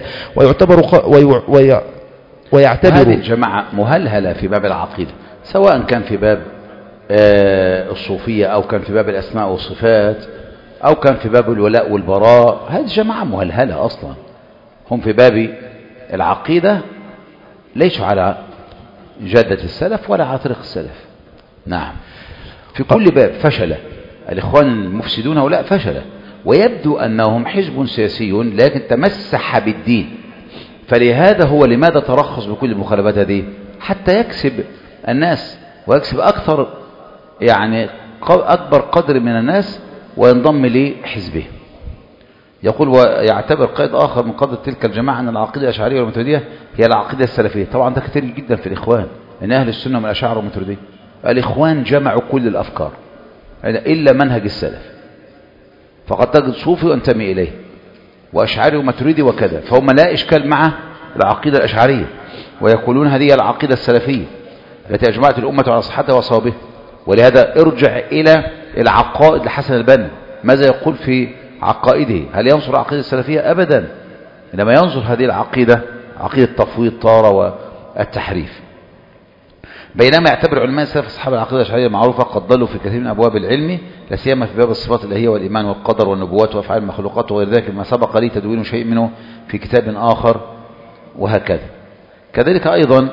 ويعتبر هذه الجماعة مهلهلة في باب العقيدة، سواء كان في باب الصوفية، أو كان في باب الأسماء والصفات، أو كان في باب الولاء والبراء. هذه جماعة مهلهلة أصلا. هم في باب العقيدة ليسوا على جادة السلف ولا على طريق السلف. نعم، في كل باب فشل. الإخوان المفسدون هؤلاء فشل، ويبدو أنهم حزب سياسي لكن تمسح بالدين. فلهذا هو لماذا ترخص بكل المخالفات هذه؟ حتى يكسب الناس ويكسب أكثر، يعني أكبر قدر من الناس، وينضم لحزبه. يقول ويعتبر قائد آخر من قادة تلك الجماعة أن العقيدة الأشعرية والماتريدية هي العقيدة السلفية. طبعا ده كتير جدا في الإخوان، أن أهل السنة من الأشاعرة والماتريدية. الإخوان جمعوا كل الأفكار إلا منهج السلف، فقد تجد صوفي وانتمي إليه وأشعري وماتريدي وكذا، فهم لا إشكال مع العقيدة الأشعرية، ويقولون هذه العقيدة السلفية التي أجمعت الأمة على صحتها وصوابها. ولهذا ارجع إلى العقائد لحسن البنا، ماذا يقول في عقائده؟ هل ينصر العقيدة السلفية؟ أبدا، إنما ينصر هذه العقيدة، عقيدة التفويض طارة والتحريف. بينما يعتبر علماء السلف أصحاب العقيدة الأشعرية المعروفة قد ضلوا في كثير من أبواب العلم، لا سيما في باب الصفات الإلهية والإيمان والقدر والنبوات وأفعال المخلوقات وغير ذلك، ما سبق لي تدوين شيء منه في كتاب آخر، وهكذا. كذلك أيضا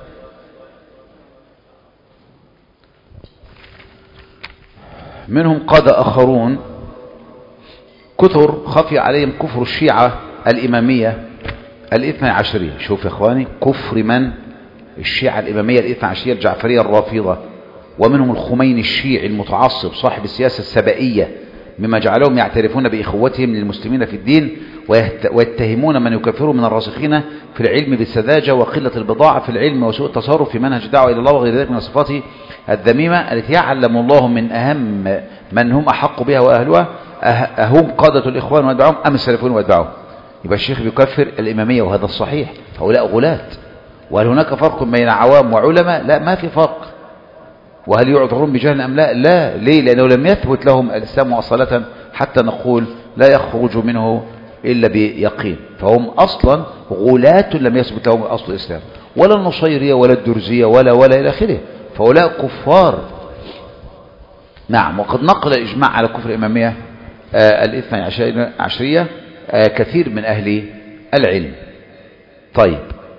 منهم قادة آخرون كثر خفي عليهم كفر الشيعة الإمامية الاثنى عشرية. شوف يا إخواني، كفر من؟ الشيعة الإمامية الاثنى عشرية الجعفرية الرافضة. ومنهم الخميني الشيعي المتعصب صاحب السياسة السبائية، مما جعلهم يعترفون بإخوتهم للمسلمين في الدين، ويتهمون من يكفره من الراسخين في العلم بالسذاجة وقلة البضاعة في العلم وسوء التصرف في منهج الدعوة إلى الله وغير ذلك من الصفات الذميمة التي يعلم الله من أهم من هم أحق بها وأهلها، أهم قادة الإخوان وأتباعهم أم السلفون وأتباعهم. يبقى الشيخ بيكفر الإمامية، وهذا الصحيح، هؤلاء غلاة. وهل هناك فرق بين عوام وعلماء؟ لا، ما في فرق. وهل يعذرون بجهل أم لا؟ لا. ليه؟ لأنه لم يثبت لهم الإسلام أصالة حتى نقول لا يخرج منه إلا بيقين. فهم أصلا غلاة لم يثبت لهم أصل الإسلام، ولا النصيرية ولا الدرزية ولا إلى آخره، فهؤلاء كفار. نعم. وقد نقل الإجماع على كفر الإمامية الاثنى عشرية كثير من أهل العلم. طيب،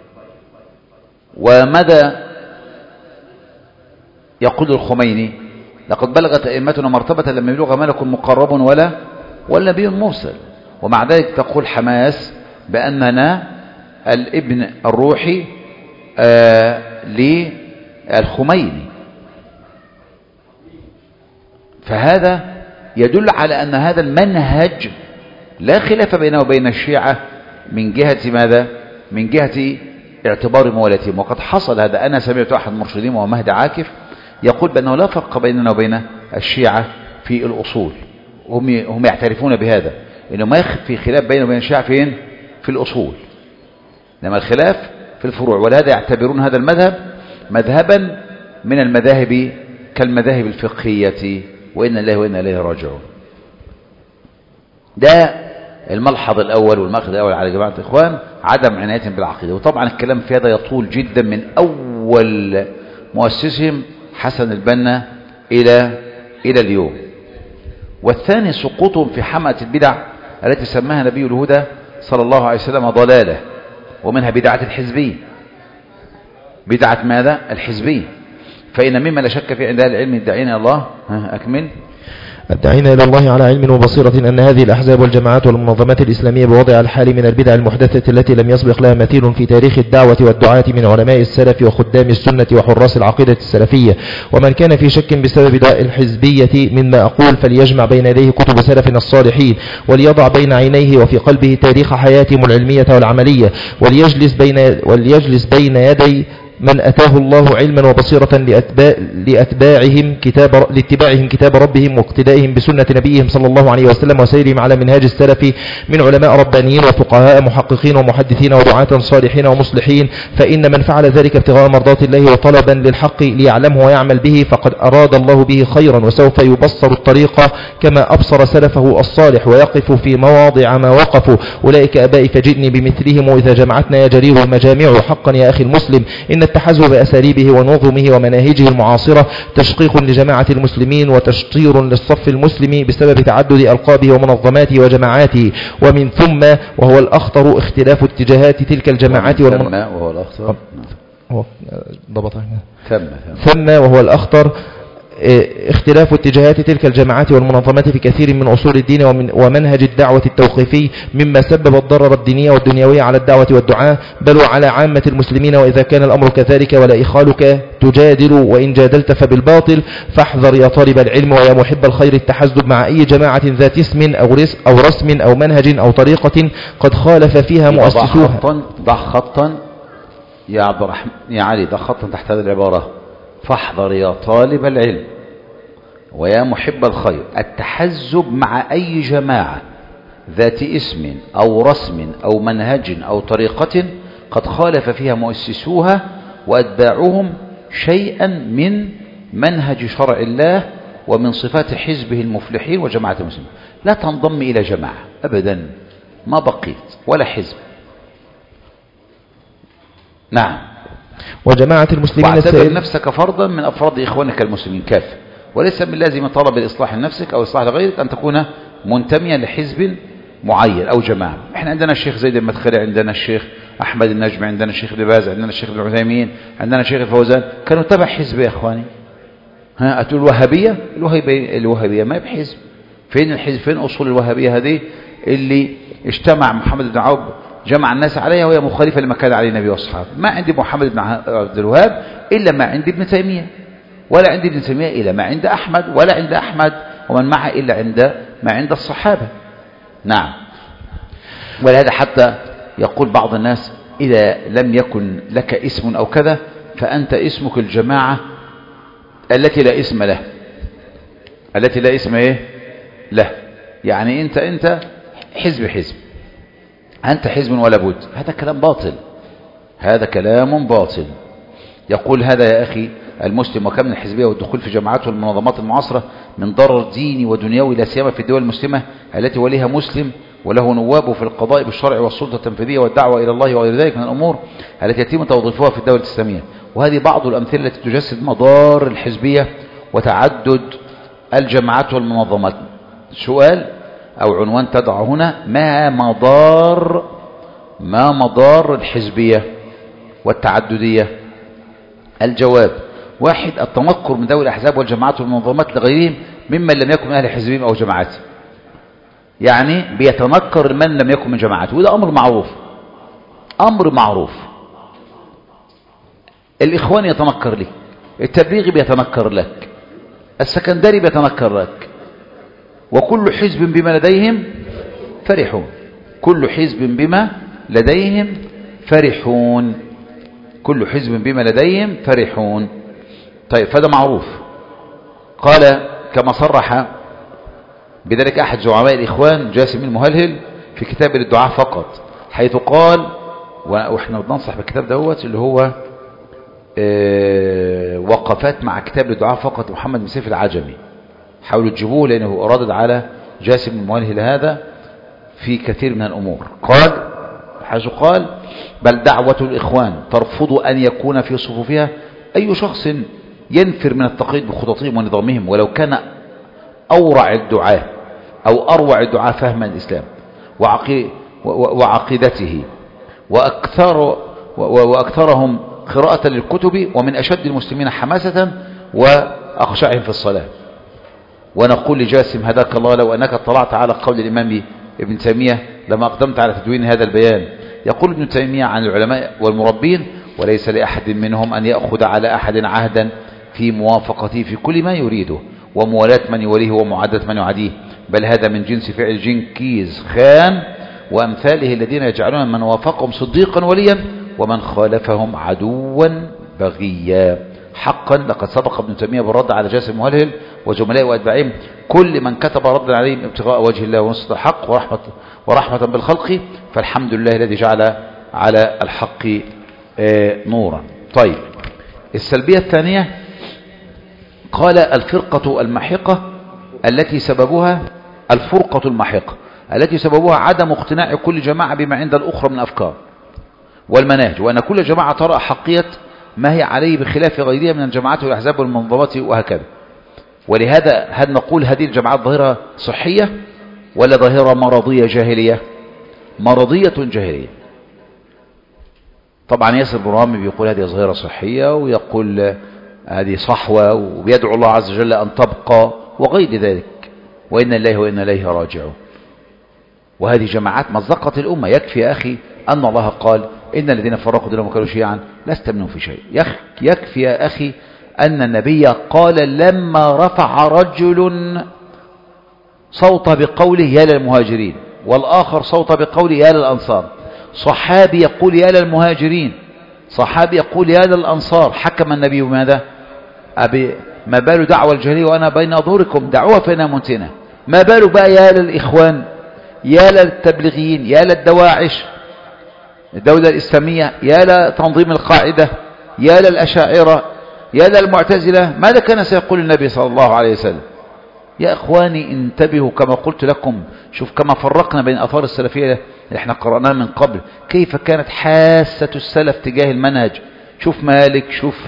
وماذا يقول الخميني؟ لقد بلغت أئمتنا مرتبة لم يبلغ ملك مقرب ولا نبي مرسل، ومع ذلك تقول حماس بأننا الابن الروحي للخميني. فهذا يدل على أن هذا المنهج لا خلاف بينه وبين الشيعة من جهة ماذا؟ من جهة اعتبار موالاتهم. وقد حصل هذا. أنا سمعت أحد المرشدين وهو مهدي عاكف يقول بأنه لا فرق بيننا وبين الشيعة في الأصول، هم يعترفون بهذا، إنه ما في خلاف بينه وبين الشيعة فين؟ في الأصول، إنما الخلاف في الفروع. ولهذا يعتبرون هذا المذهب مذهبا من المذاهب كالمذاهب الفقهية، وإن الله وإن إليه راجعون. ده الملحظ الأول والمأخذ الأول على جماعة الإخوان، عدم عنايتهم بالعقيدة. وطبعا الكلام في هذا يطول جدا من أول مؤسسهم حسن البنا إلى اليوم. والثاني سقوطهم في حمأة البدع التي سماها نبي الهدى صلى الله عليه وسلم ضلالة، ومنها بدعة الحزبية. بدعة ماذا؟ الحزبية. فإن مما لا شك في عند أهل العلم الداعين إلى الله، أكمل، الداعين إلى الله على علم وبصيرة أن هذه الأحزاب والجماعات والمنظمات الإسلامية بوضع الحال من البدع المحدثة التي لم يسبق لها مثيل في تاريخ الدعوة والدعاة من علماء السلف وخدام السنة وحراس العقيدة السلفية. ومن كان في شك بسبب داء الحزبية مما أقول فليجمع بين يديه كتب سلفنا الصالحين، وليضع بين عينيه وفي قلبه تاريخ حياتهم العلمية والعملية، وليجلس بين يدي من أتاه الله علما وبصيرة لاتباعهم كتاب ربهم واقتدائهم بسنة نبيهم صلى الله عليه وسلم وسيرهم على منهاج السلف من علماء ربانيين وفقهاء محققين ومحدثين ودعاة صالحين ومصلحين. فإن من فعل ذلك ابتغاء مرضات الله وطلبا للحق ليعلمه ويعمل به فقد أراد الله به خيرا، وسوف يبصر الطريق كما أبصر سلفه الصالح، ويقف في مواضع ما وقفوا. أولئك أبائي فجئني بمثلهم، وإذا جمعتنا يا جرير المجامع. حقا يا أخي المسلم إن التحزب بأساليبه ونظمه ومناهجه المعاصرة تشقيق لجماعة المسلمين وتشطير للصف المسلم بسبب تعدد ألقابه ومنظماته وجماعاته. ومن ثم وهو الأخطر اختلاف اتجاهات تلك الجماعات وهو الأخطر ثم وهو الأخطر اختلاف اتجاهات تلك الجماعات والمنظمات في كثير من أصول الدين ومنهج الدعوة التوقيفي مما سبب الضرر الديني والدنيوي على الدعوة والدعاء بل وعلى عامة المسلمين. وإذا كان الأمر كذلك ولا إخالك تجادل، وإن جادلت فبالباطل، فاحذر يا طالب العلم ويا محب الخير التحزب مع أي جماعة ذات اسم أو رسم أو منهج أو طريقة قد خالف فيها مؤسسوها. ضع خطا يا عبد الرحمن يا علي، ضع خطا تحت هذه العبارة: فاحذر يا طالب العلم ويا محب الخير التحزب مع أي جماعة ذات اسم أو رسم أو منهج أو طريقة قد خالف فيها مؤسسوها وأتباعهم شيئا من منهج شرع الله ومن صفات حزبه المفلحين وجماعة المسلمين. لا تنضم إلى جماعة أبدا، ما بقيت ولا حزب. نعم. وجماعة المسلمين واعتبر نفسك فردا من أفراد إخوانك المسلمين كافة، وليس من لازم طلب الإصلاح لنفسك أو إصلاح لغيرك أن تكون منتميا لحزب معين أو جماعة. احنا عندنا الشيخ زيد المدخلي، عندنا الشيخ أحمد النجم، عندنا الشيخ ابن باز، عندنا الشيخ ابن عثيمين، عندنا الشيخ الفوزان، كانوا تبع حزب يا إخواني. ها أتوا الوهابية ما بحزب. فين الحزب؟ فين أصول الوهابية هذه اللي اجتمع محمد بن عوف جمع الناس عليها وهي مخالفة لما كان عليه النبي والصحابة؟ ما عندي محمد بن عبد الوهاب إلا ما عندي ابن تيمية، ولا عندي ابن تيمية إلا ما عند أحمد، ولا عند أحمد ومن معه إلا ما عند الصحابة. نعم. ولهذا حتى يقول بعض الناس: إذا لم يكن لك اسم أو كذا فأنت اسمك الجماعة التي لا اسم له، التي لا اسم إيه له. يعني أنت حزب، أنت حزب ولا بد. هذا كلام باطل، هذا كلام باطل. يقول: هذا يا أخي المسلم وكم من الحزبية والدخول في جماعات والمنظمات المعاصرة من ضرر ديني ودنيوي، لا سيما في الدول المسلمة التي وليها مسلم وله نواب في القضاء بالشرع والسلطة التنفيذية والدعوة إلى الله وغير ذلك من الأمور التي يتم توظيفها في الدولة الإسلامية. وهذه بعض الأمثلة التي تجسد مضار الحزبية وتعدد الجماعات والمنظمات. سؤال أو عنوان تضع هنا: ما مضار الحزبية والتعددية؟ الجواب: 1. التنكر من ذوي الأحزاب والجماعات والمنظمات لغيرهم ممن لم يكن من أهل حزبهم أو جماعات. يعني بيتنكر من لم يكن من جماعته، وده أمر معروف. الإخوان يتنكر لك، التبليغي بيتنكر لك، السكندري بيتنكر لك. وكل حزب بما لديهم فرحون، كل حزب بما لديهم فرحون، كل حزب بما لديهم فرحون. طيب، فده معروف. قال كما صرح بذلك أحد زعماء الإخوان جاسم المهلهل في كتاب للدعاء فقط، حيث قال، وإحنا بننصح بالكتاب دوت اللي هو وقفات مع كتاب للدعاء فقط محمد بن سيف العجمي، حاولوا تجيبوه لأنه ردد على جاسم المهلهل هذا في كثير من الأمور. حيث قال: بل دعوة الإخوان ترفض أن يكون في صفوفها أي شخص ينفر من التقييد بخططهم ونظامهم، ولو كان أورع الدعاء أو أروع الدعاء فهما الإسلام وعقيدته وأكثرهم قراءة للكتب ومن أشد المسلمين حماسة وأخشعهم في الصلاة. ونقول لجاسم: هداك الله، لو أنك اطلعت على قول الإمام ابن تيمية لما أقدمت على تدوين هذا البيان. يقول ابن تيمية عن العلماء والمربين: وليس لأحد منهم أن يأخذ على أحد عهدا في موافقته في كل ما يريده وموالاة من يوليه ومعاداة من يعاديه، بل هذا من جنس فعل جنكيز خان وأمثاله الذين يجعلون من وافقهم صديقا وليا ومن خالفهم عدوا بغيا. حقا لقد سبق ابن تيمية بالرد على جاسم المهلهل وزملائه وأتباعهم كل من كتب ردا عليهم ابتغاء وجه الله ونصرة الحق ورحمة بالخلق، فالحمد لله الذي جعل على الحق نورا. طيب، السلبية الثانية قال: الفرقة المحقة التي سببها عدم اقتناع كل جماعة بما عند الأخرى من أفكار والمناهج، وأن كل جماعة ترى حقية ما هي عليه بخلاف غيرها من الجماعات والأحزاب والمنظمات وهكذا. ولهذا هل نقول هذه الجماعات ظاهرة صحية ولا ظاهرة مرضية جاهلية؟ مرضية جاهلية. طبعا ياسر برامي بيقول هذه ظاهرة صحية، ويقول هذه صحوة وبيدعو الله عز وجل أن تبقى وغير ذلك، وإن الله وإن إليه راجعون. وهذه جماعات مزقت الأمة. يكفي يا أخي أن الله قال إن الذين فرقوا دينهم وكانوا شيعا لست منهم في شيء. يكفي يا أخي أن النبي قال لما رفع رجل صوت بقوله يا للمهاجرين، والآخر صوت بقوله يا للأنصار، صحابي يقول يا للمهاجرين، صحابي يقول يا للأنصار، حكم النبي بماذا؟ ما بال دعوة الجاهلية وأنا بين أظهركم دعوة فإنها منتنة. ما بال بقى يا للإخوان، يا للتبليغيين، يا للدواعش الدولة الإسلامية، يا لتنظيم القاعدة، يا للأشاعرة، يا للمعتزلة. ماذا كان سيقول النبي صلى الله عليه وسلم؟ يا إخواني انتبهوا كما قلت لكم. شوف كما فرقنا بين أثار السلفية اللي احنا قرأناها من قبل، كيف كانت حاسة السلف تجاه المنهج. شوف مالك، شوف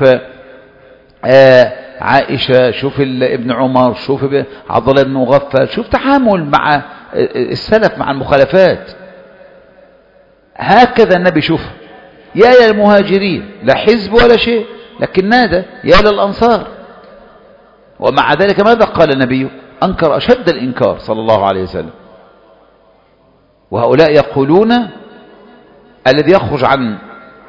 عائشة، شوف ابن عمر، شوف عبد الله بن مغفل، شوف تعامل مع السلف مع المخالفات. هكذا النبي شوف يا للمهاجرين، لا حزب ولا شيء، لكن نادى يا للأنصار. ومع ذلك ماذا قال النبي؟ أنكر أشد الإنكار صلى الله عليه وسلم. وهؤلاء يقولون الذي يخرج عن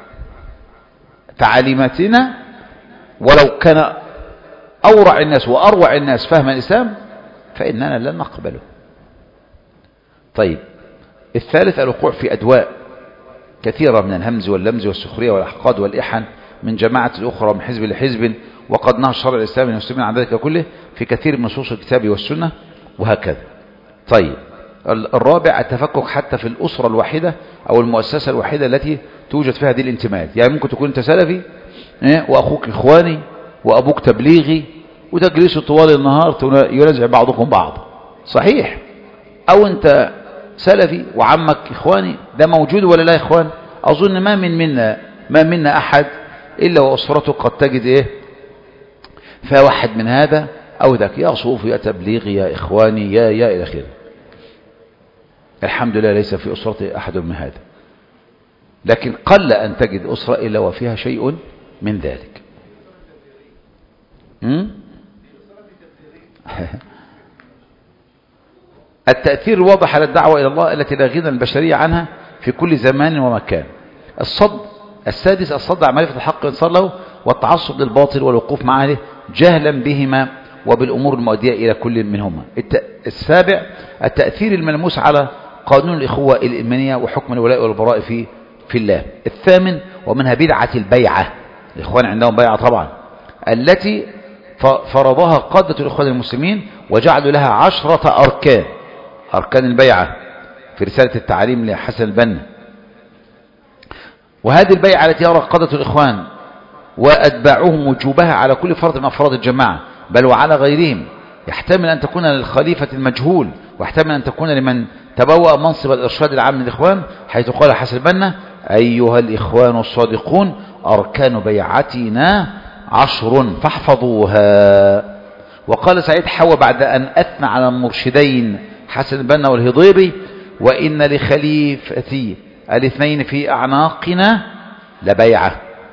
تعاليماتنا ولو كان أورع الناس وأروع الناس فهم الإسلام فإننا لن نقبله. طيب، الثالث الوقوع في أدواء كثيرة من الهمز واللمز والسخرية والأحقاد والإحن من جماعة الأخرى من حزب لحزب، وقد نهى الشرع الإسلامي المسلمين عن ذلك كله في كثير من نصوص الكتاب والسنة وهكذا. طيب، الرابع التفكك حتى في الأسرة الواحدة أو المؤسسة الواحدة التي توجد فيها هذه الانتماءات. يعني ممكن تكون أنت سلفي وأخوك إخواني وأبوك تبليغي وتجلسوا طوال النهار ينازع بعضكم بعض، صحيح؟ أو أنت سلفي وعمك إخواني، ده موجود ولا لا يا إخوان؟ أظن ما منا أحد إلا وأسرته قد تجد فواحد من هذا أو ذاك، يا صوفي يا تبليغي يا إخواني يا إلى آخره. الحمد لله ليس في أسرتي أحد من هذا، لكن قل أن تجد أسرة إلا وفيها شيء من ذلك. التأثير الواضح على الدعوة إلى الله التي لا غنى البشرية عنها في كل زمان ومكان. السادس الصد عن معرفة الحق والانصار له والتعصب للباطل والوقوف مع أهله جهلا بهما وبالأمور المؤدية إلى كل منهما. السابع التأثير الملموس على قانون الإخوة الإيمانية وحكم الولاء والبراء في الله. الثامن ومنها بدعة البيعة، الإخوان عندهم بيعة طبعا، التي فرضها قادة الإخوان المسلمين وجعلوا لها 10 أركان البيعة في رسالة التعليم لحسن البنا. وهذه البيعة التي يرى قادة الإخوان وأتباعهم وجوبها على كل فرد من أفراد الجماعة بل وعلى غيرهم، يحتمل أن تكون للخليفة المجهول، واحتمل أن تكون لمن تبوأ منصب الإرشاد العام للإخوان، حيث قال حسن البنا: أيها الإخوان الصادقون أركان بيعتنا 10 فاحفظوها. وقال سعيد حوا بعد أن أثنى على المرشدين حسن البنا والهضيبي: وإن لخليفتي الاثنين في أعناقنا لبيعة،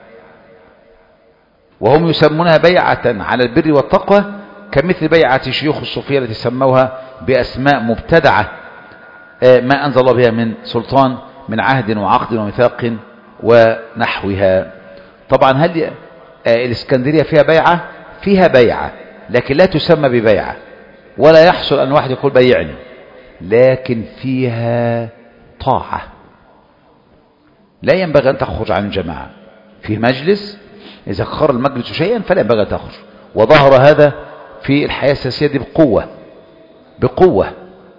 وهم يسمونها بيعة على البر والتقوى كمثل بيعة شيوخ الصوفية التي سموها بأسماء مبتدعة ما أنزل الله بها من سلطان من عهد وعقد وميثاق ونحوها. طبعا هل الإسكندرية فيها بيعة؟ فيها بيعة، لكن لا تسمى ببيعة، ولا يحصل أن واحد يقول بيعني، لكن فيها طاعة. لا ينبغي أن تخرج عن الجماعة في مجلس، إذا قرر المجلس شيئا فلا ينبغي أن تخرج. وظهر هذا في الحياة السياسية دي بقوة.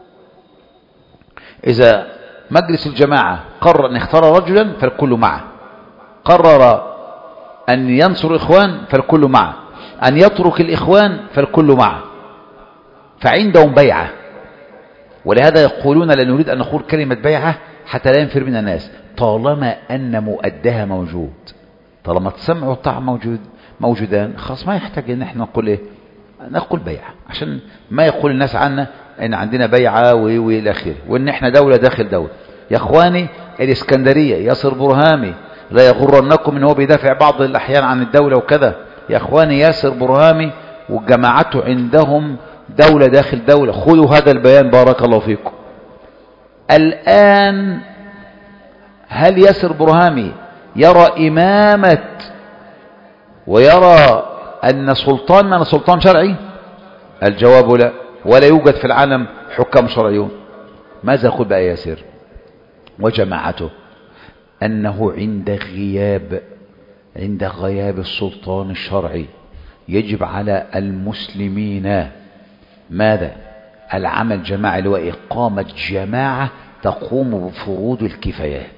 إذا مجلس الجماعة قرر أن يختار رجلا فالكل معه، قرر أن ينصر الإخوان فالكل معه، أن يترك الإخوان فالكل معه، فعندهم بيعة. ولهذا يقولون: لا نريد أن نقول كلمة بيعة حتى لا ينفر من الناس، طالما أن مؤدها موجود، طالما السمع والطاعة موجودان، خلاص ما يحتاج ان احنا نقول نقول بيعة، عشان ما يقول الناس عنا ان عندنا بيعة والى اخره، وان احنا دولة داخل دولة. يا اخواني، الاسكندرية ياسر برهامي لا يغرنكم ان هو بيدافع بعض الاحيان عن الدولة وكذا، يا اخواني ياسر برهامي وجماعته عندهم دولة داخل دولة. خذوا هذا البيان بارك الله فيكم. الآن هل ياسر برهامي يرى إمامة ويرى أن سلطاننا سلطان شرعي؟ الجواب لا، ولا يوجد في العالم حكام شرعيون. ماذا يقول بقى ياسر وجماعته؟ أنه عند غياب السلطان الشرعي يجب على المسلمين ماذا؟ العمل جماعي، اللي هو إقامة جماعة تقوم بفروض الكفايات،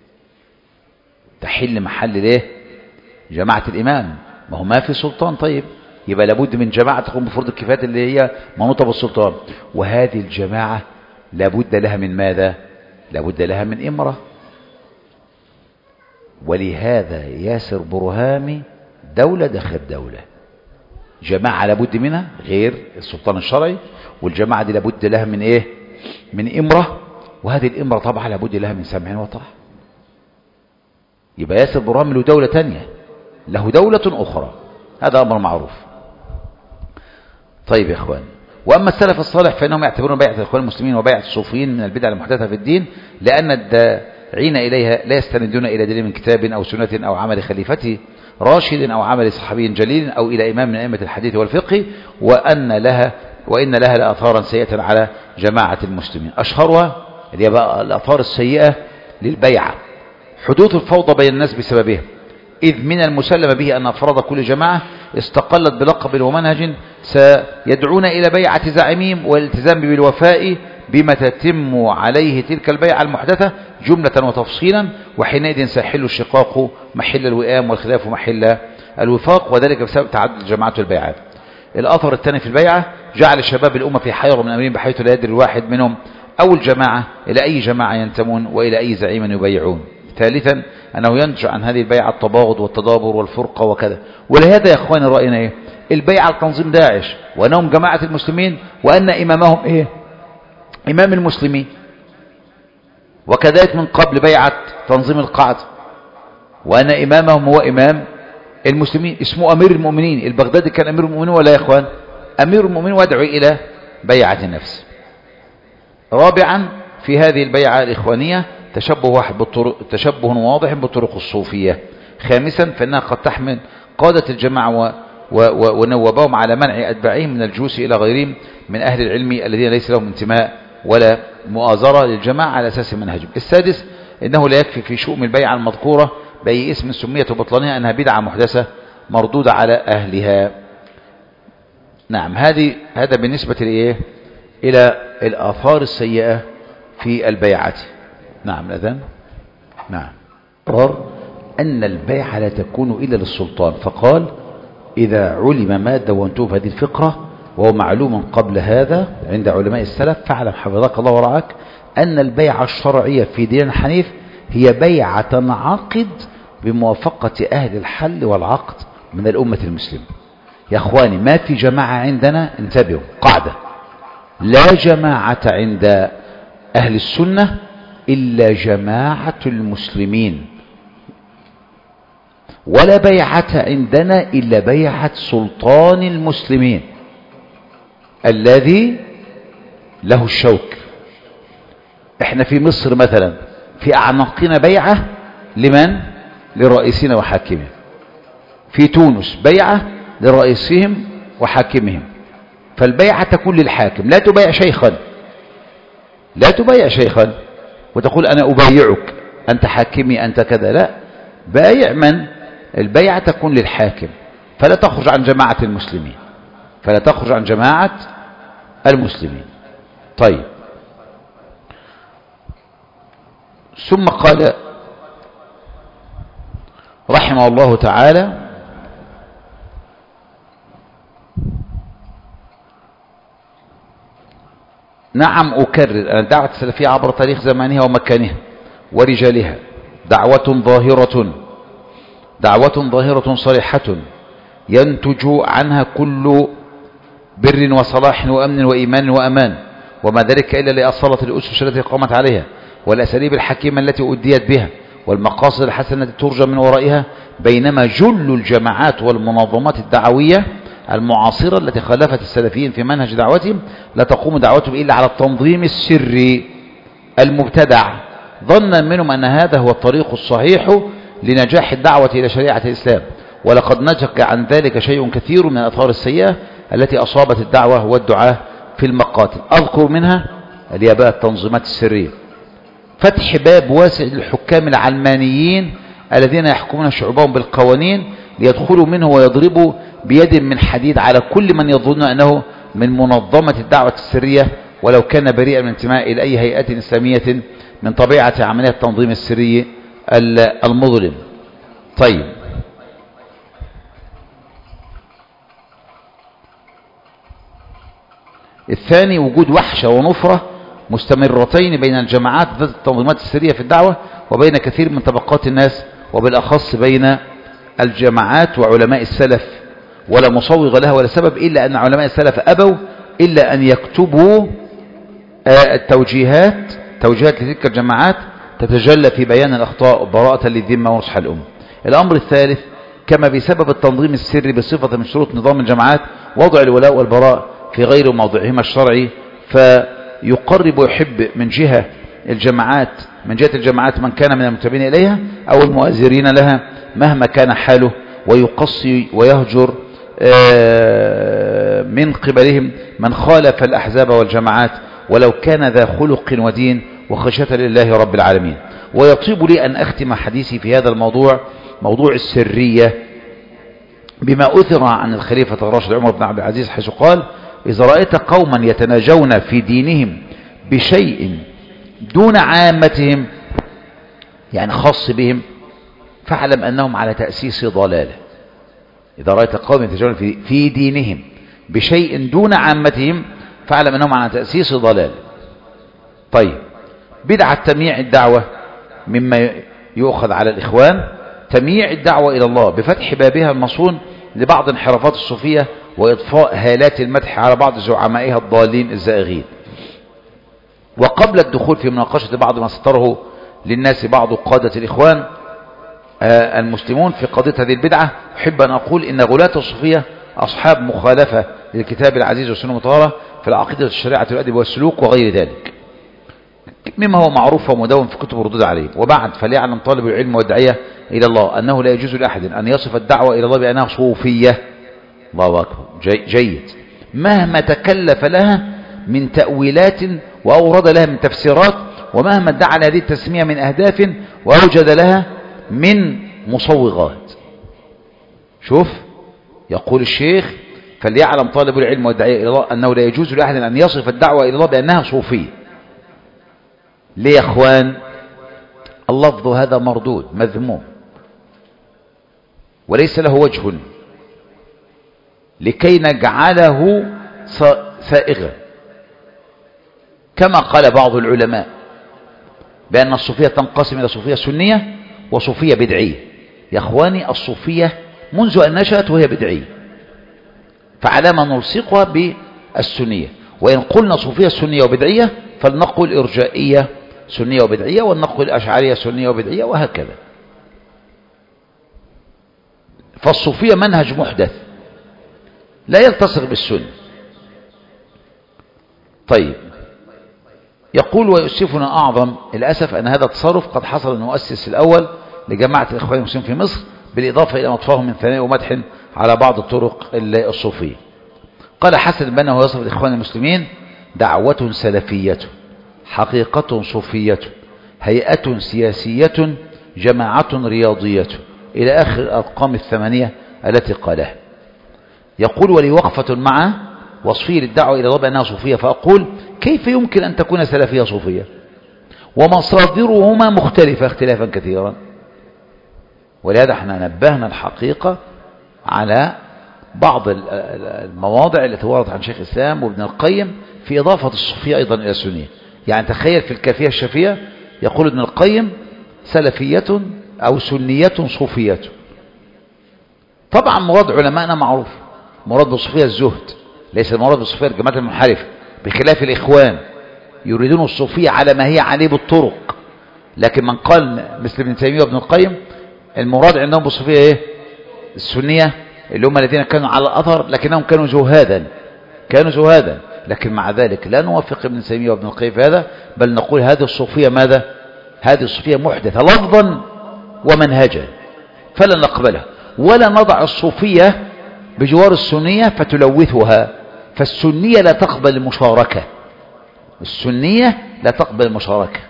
تحل محل ليه؟ جماعة الإمام. ما هو ما في سلطان، طيب يبقى لابد من جماعة تقوم بفروض الكفايات اللي هي منوطة بالسلطان. وهذه الجماعة لابد لها من ماذا؟ لابد لها من إمرة. ولهذا ياسر برهامي دولة داخل دولة، جماعة لابد منها غير السلطان الشرعي، والجماعة دي لابد لها من ايه؟ من إمرة، وهذه الإمرة طبعا لابد لها من سمع وطاعة. يبقى ياسر برهامي له دولة تانية، له دولة أخرى، هذا أمر معروف. طيب يا إخوان، وأما السلف الصالح فإنهم يعتبرون بيعة الإخوان المسلمين وبيعة الصوفيين من البدع المحدثة في الدين، لأن الداعين إليها لا يستندون إلى دليل من كتاب أو سنة أو عمل خليفته راشد أو عمل صحابي جليل أو إلى إمام من أئمة الحديث والفقه، وإن لها لآثارا سيئة على جماعة المسلمين. أشهرها اللي هي بقى الآثار السيئة للبيعة حدوث الفوضى بين الناس بسببها، إذ من المسلم به أن أفراد كل جماعة استقلت بلقب ومنهج سيدعون إلى بيعة زعيمهم والالتزام بالوفاء بما تتم عليه تلك البيعة المحدثة جملة وتفصيلا، وحينئذ سيحل الشقاق محل الوئام والخلاف محل الوفاق، وذلك بسبب تعدد جماعات البيعات. الأثر الثاني في البيعة جعل شباب الأمة في حيرة من أمرين، بحيث لا يدري الواحد منهم أو الجماعة إلى أي جماعة ينتمون وإلى أي زعيم يبيعون. ثالثا أنه ينتج عن هذه البيعة التباغض والتدابر والفرقة وكذا. ولهذا يا إخواني رأينا إيه؟ البيعة لتنظيم داعش وأنهم جماعة المسلمين، وأن إمامهم إيه؟ إمام المسلمين. وكذلك من قبل بيعة تنظيم القاعدة، وأن إمامهم هو إمام المسلمين، اسمه أمير المؤمنين. البغدادي كان أمير المؤمنين ولا يا إخوان؟ أمير المؤمنين، وادعو إلى بيعة النفس. رابعا في هذه البيعة الإخوانية تشبه واضح بالطرق الصوفية. خامسا فإنها قد تحمل قادة الجماعة ونوبهم على منع أتباعهم من الجلوس إلى غيرهم من أهل العلم الذين ليس لهم انتماء ولا مؤازرة للجماعة على أساس منهجهم. السادس إنه لا يكفي في شؤم البيعة المذكورة بأي اسم سميت بطلانها أنها بدعة محدثة مردودة على أهلها. نعم، هذا بالنسبة إلى الآثار السيئة في البيعة. نعم الأذان. نعم، قرر أن البيعة لا تكون إلا للسلطان، فقال إذا علم ما دونته في هذه الفقرة وهو معلوم قبل هذا عند علماء السلف فاعلم حفظك الله ورعاك أن البيعة الشرعية في دين الحنيف هي بيعة تنعقد بموافقة أهل الحل والعقد من الأمة المسلمة. يا أخواني ما في جماعة عندنا، انتبهوا قاعدة، لا جماعة عند أهل السنة إلا جماعة المسلمين، ولا بيعة عندنا إلا بيعة سلطان المسلمين الذي له الشوك. احنا في مصر مثلا في أعناقنا بيعة لمن؟ لرئيسنا وحاكمهم. في تونس بيعة لرئيسهم وحاكمهم. فالبيعة تكون للحاكم، لا تبايع شيخا، لا تبايع شيخا وتقول أنا أبايعك أنت حاكمي أنت كذا، لا، بايع من؟ البيعة تكون للحاكم، فلا تخرج عن جماعة المسلمين، فلا تخرج عن جماعة المسلمين. طيب، ثم قال رحمه الله تعالى نعم أكرر أن الدعوة السلفية عبر تاريخ زمانها ومكانها ورجالها دعوة ظاهرة صريحة ينتج عنها كل بر وصلاح وأمن وإيمان وأمان، وما ذلك إلا لأصالة الأسس التي قامت عليها والأساليب الحكيمة التي أديت بها والمقاصد الحسنة التي ترجى من ورائها، بينما جل الجماعات والمنظمات الدعوية المعاصرة التي خالفت السلفيين في منهج دعوتهم لا تقوم دعوتهم إلا على التنظيم السري المبتدع، ظنا منهم أن هذا هو الطريق الصحيح لنجاح الدعوة إلى شريعة الإسلام، ولقد نتج عن ذلك شيء كثير من الآثار السيئة التي أصابت الدعوة والدعاة في المقاتل. أذكر منها الياباء التنظيمات السرية، فتح باب واسع للحكام العلمانيين الذين يحكمون شعوبهم بالقوانين ليدخلوا منه ويضربوا بيد من حديد على كل من يظن أنه من منظمة الدعوة السرية ولو كان بريئا من انتماء إلى أي هيئة إسلامية من طبيعة عملية التنظيم السري المظلم. طيب، الثاني وجود وحشة ونفرة مستمرتين بين الجماعات ذات التنظيمات السرية في الدعوة وبين كثير من طبقات الناس، وبالأخص بين الجماعات وعلماء السلف، ولا مصوغ لها ولا سبب إلا أن علماء السلف أبوا إلا أن يكتبوا توجيهات لتلك الجماعات تتجلى في بيان الأخطاء براءة للذمة ونصح الأمة. الأمر الثالث، كما بسبب التنظيم السري بصفة من شروط نظام الجماعات وضع الولاء والبراء في غير موضعهما الشرعي، فيقرب ويحب من جهة الجماعات من كان من المنتمين إليها أو المؤازرين لها مهما كان حاله، ويقصي ويهجر من قبلهم من خالف الأحزاب والجماعات ولو كان ذا خلق ودين وخشية لله رب العالمين. ويطيب لي أن أختم حديثي في هذا الموضوع، موضوع السرية، بما أثر عن الخليفة الراشد عمر بن عبد العزيز حيث قال: إذا رأيت قوما يتناجون في دينهم بشيء دون عامتهم، يعني خاص بهم، فاعلم أنهم على تأسيس ضلالة. إذا رأيت قوم يتناجون في دينهم بشيء دون عامتهم فاعلم أنهم على تأسيس ضلالة. طيب، بدعة تمييع الدعوة مما يؤخذ على الإخوان، تمييع الدعوة إلى الله بفتح بابها المصون لبعض انحرافات الصوفية وإضفاء هالات المدح على بعض زعمائها الضالين الزائغين. وقبل الدخول في مناقشة بعض ما سطره للناس بعض قادة الإخوان المسلمون في قضية هذه البدعة، أحب أن أقول إن غلاة الصوفية أصحاب مخالفة للكتاب العزيز والسنة المطهرة في العقيدة والشريعة والأدب والسلوك وغير ذلك، مما هو معروف ومدون في كتب الردود عليه. وبعد، فليعلم طالب العلم والداعية إلى الله أنه لا يجوز لأحد أن يصف الدعوة إلى الله بأنها صوفية. الله أكبر، جيد، مهما تكلف لها من تأويلات وأورد لها من تفسيرات، ومهما ادعى هذه التسمية من أهداف وأوجد لها من مصوغات. شوف، يقول الشيخ: فليعلم طالب العلم والداعية إلى الله أنه لا يجوز لأحد أن يصف الدعوة إلى الله بأنها صوفية. ليه يا أخوان؟ اللفظ هذا مردود مذموم وليس له وجه، لكي نجعله سائغا، كما قال بعض العلماء بأن الصوفية تنقسم إلى صوفية سنية وصوفية بدعية. يا أخواني، الصوفية منذ أن نشأت وهي بدعية، فعلى ما نلصقها بالسنية. وإن قلنا صوفية سنية وبدعية فلنقل إرجائية سنية وبدعية، ونقل أشعرية سنية وبدعية، وهكذا. فالصوفية منهج محدث لا يلتصق بالسنة. طيب، يقول: ويؤسفنا أعظم الأسف أن هذا التصرف قد حصل المؤسس الأول لجماعة الإخوان المسلمين في مصر، بالإضافة إلى مطفاهم من ثناء ومدح على بعض الطرق الصوفية. قال حسن البنا وهو يصف الإخوان المسلمين: دعوة سلفية، حقيقة صوفية، هيئة سياسية، جماعة رياضية، إلى آخر الأرقام الثمانية التي قالها. يقول: ولي وقفة مع وصفه للدعوة إلى الله بأنها صوفية، فأقول: كيف يمكن أن تكون سلفية صوفية ومصادرهما مختلفة اختلافا كثيرا؟ ولهذا احنا نبهنا الحقيقة على بعض المواضع التي وردت عن شيخ الإسلام وابن القيم في إضافة الصوفية أيضا إلى السنية. يعني تخيل في الكافية الشافية يقول ابن القيم: سلفية أو سنية صوفية. طبعا مراد علماءنا معروف، مراد بالصوفية الزهد، ليس المراد بالصوفية الجماعة المنحرفة، بخلاف الإخوان يريدون الصوفية على ما هي عليه بالطرق، لكن من قال مثل ابن تيمية وابن القيم المراد عندهم بالصوفية ايه؟ السنية اللي هم الذين كانوا على الأثر لكنهم كانوا زهادا، لكن مع ذلك لا نوافق ابن تيمية وابن القيم في هذا، بل نقول هذه الصوفية ماذا؟ هذه الصوفية محدثة لفظا ومنهجا فلا نقبلها، ولا نضع الصوفية بجوار السنية فتلوثها، فالسنية لا تقبل المشاركة، السنية لا تقبل المشاركة.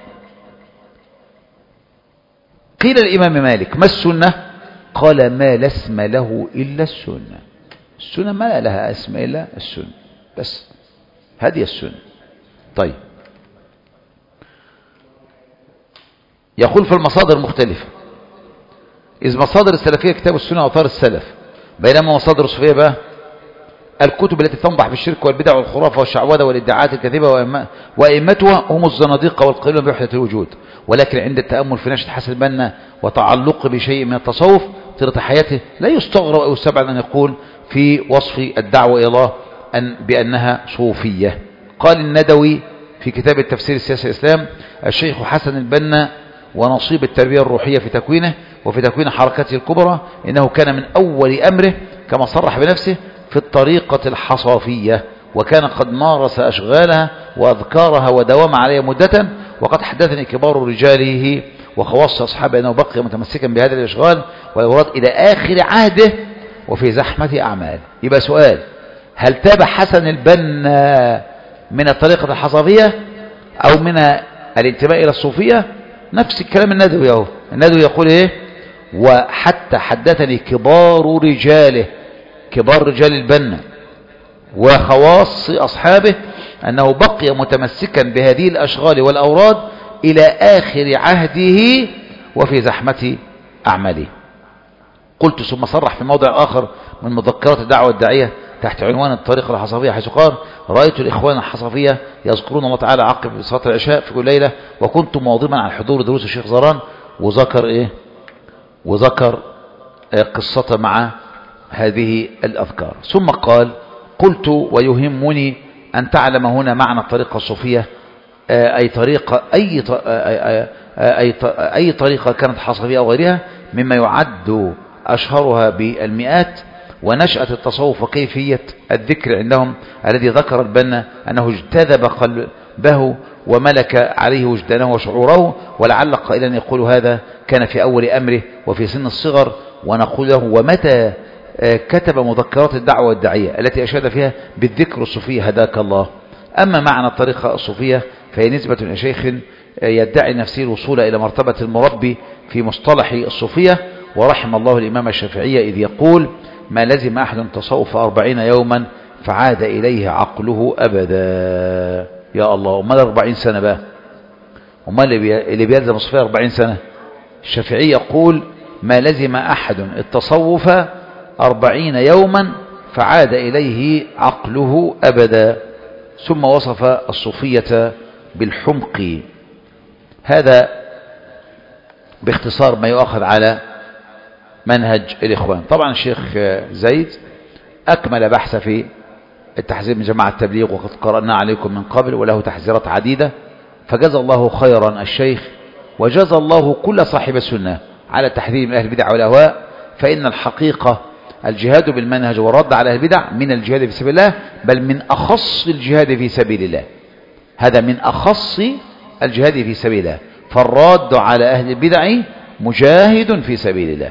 قيل الإمام مالك ما السنة؟ قال ما لا اسم له إلا السنة، السنة ما لها اسم إلا السنة، بس هذه السنة. طيب يقول في المصادر مختلفة، إذ مصادر السلفية كتاب السنة وآثار السلف، بينما مصادر الصوفية بقى الكتب التي تنبح بالشرك والبدع والخرافة والشعوذة والادعاءات الكاذبة، وأئمتها هم الزنادقة والقائلون بوحدة الوجود. ولكن عند التأمل في نشأة حسن البنا وتعلقه بشيء من التصوف طيلة حياته لا يستغرب أو يستبعد أن يقول في وصف الدعوة إلى الله بأنها صوفية. قال الندوي في كتاب التفسير السياسي الإسلام: الشيخ حسن البنا ونصيب التربية الروحية في تكوينه وفي تكوين حركته الكبرى، إنه كان من أول أمره كما صرح بنفسه في الطريقة الحصافية، وكان قد مارس أشغالها وأذكارها ودوام عليها مدة. وقد حدثني كبار رجاله وخواص أصحابه أنه بقي متمسكا بهذه الأشغال والأوراد إلى آخر عهده وفي زحمة أعمال. يبقى سؤال: هل تاب حسن البنا من الطريقة الحصافية أو من الانتماء إلى الصوفية؟ نفس الكلام الندوي اهو، الندوي يقول ايه: وحتى حدثني كبار رجاله، كبار رجال البنا وخواص أصحابه، أنه بقي متمسكا بهذه الأشغال والأوراد إلى آخر عهده وفي زحمة أعماله. قلت ثم صرح في موضع آخر من مذكرات الدعوة الداعية تحت عنوان الطريقة الحصافية، حيث قال: رأيت الإخوان الحصافية يذكرون الله تعالى عقب صلاة العشاء في كل ليلة، وكنت مواظبا على حضور دروس الشيخ زران. وذكر إيه؟ وذكر قصة مع هذه الأذكار. ثم قال: قلت ويهمني أن تعلم هنا معنى الطريقة الصوفية، أي طريقة كانت حصافية أو غيرها مما يعد أشهرها بالمئات، ونشأة التصوف وكيفية الذكر عندهم الذي ذكر البنا أنه اجتذب قلبه وملك عليه وجدانه وشعوره. ولعل قائلا يقول هذا كان في أول أمره وفي سن الصغر. ونقول له: ومتى كتب مذكرات الدعوة الداعية التي أشاد فيها بالذكر الصوفي هداك الله؟ أما معنى الطريقة الصوفية فهي نسبة إلى شيخ يدعي نفسه الوصول إلى مرتبة المربي في مصطلح الصوفية. ورحم الله الإمام الشافعي إذ يقول: ما لزم أحد تصوف 40 يوما فعاد إليه عقله أبدا. يا الله، أمال 40 سنة بقى؟ أمال اللي بيلزم الصوفية 40 سنة؟ الشافعي يقول: ما لزم أحد التصوف 40 يوما فعاد إليه عقله أبدا. ثم وصف الصوفية بالحمق. هذا باختصار ما يؤخذ على منهج الإخوان. طبعا الشيخ زيد أكمل بحث في التحذير من جماعة التبليغ، وقد قرأنا عليكم من قبل، وله تحذيرات عديدة، فجزى الله خيرا الشيخ وجزى الله كل صاحب السنة على تحذير من أهل البدع والأهواء. فإن الحقيقة الجهاد بالمنهج والرد على أهل البدع من الجهاد في سبيل الله، بل من أخص الجهاد في سبيل الله. هذا من أخص الجهاد في سبيل الله، فالراد على أهل البدع مجاهد في سبيل الله.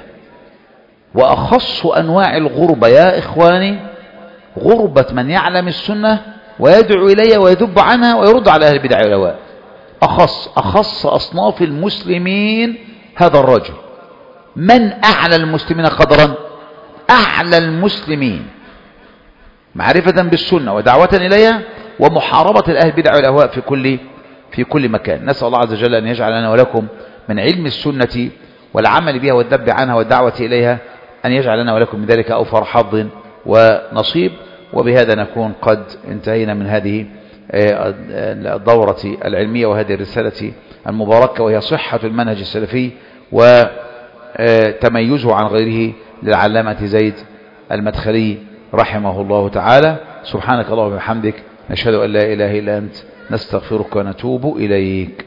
وأخص أنواع الغربة يا إخواني غربة من يعلم السنة ويدعو إليها ويذب عنها ويرد على أهل البدع والأهواء. أخص أصناف المسلمين هذا الرجل. من أعلى المسلمين قدرا؟ أعلى المسلمين معرفة بالسنة ودعوة إليها ومحاربة الأهل البدع والأهواء في كل مكان. نسأل الله عز وجل أن يجعل لنا ولكم من علم السنة والعمل بها والذب عنها والدعوة إليها، أن يجعل لنا ولكم من ذلك أوفر حظ ونصيب. وبهذا نكون قد انتهينا من هذه الدورة العلمية وهذه الرسالة المباركة، وهي صحة المنهج السلفي وتميزه عن غيره للعلامة زيد المدخلي رحمه الله تعالى. سبحانك اللهم وبحمدك، نشهد أن لا إله إلا أنت، نستغفرك ونتوب إليك.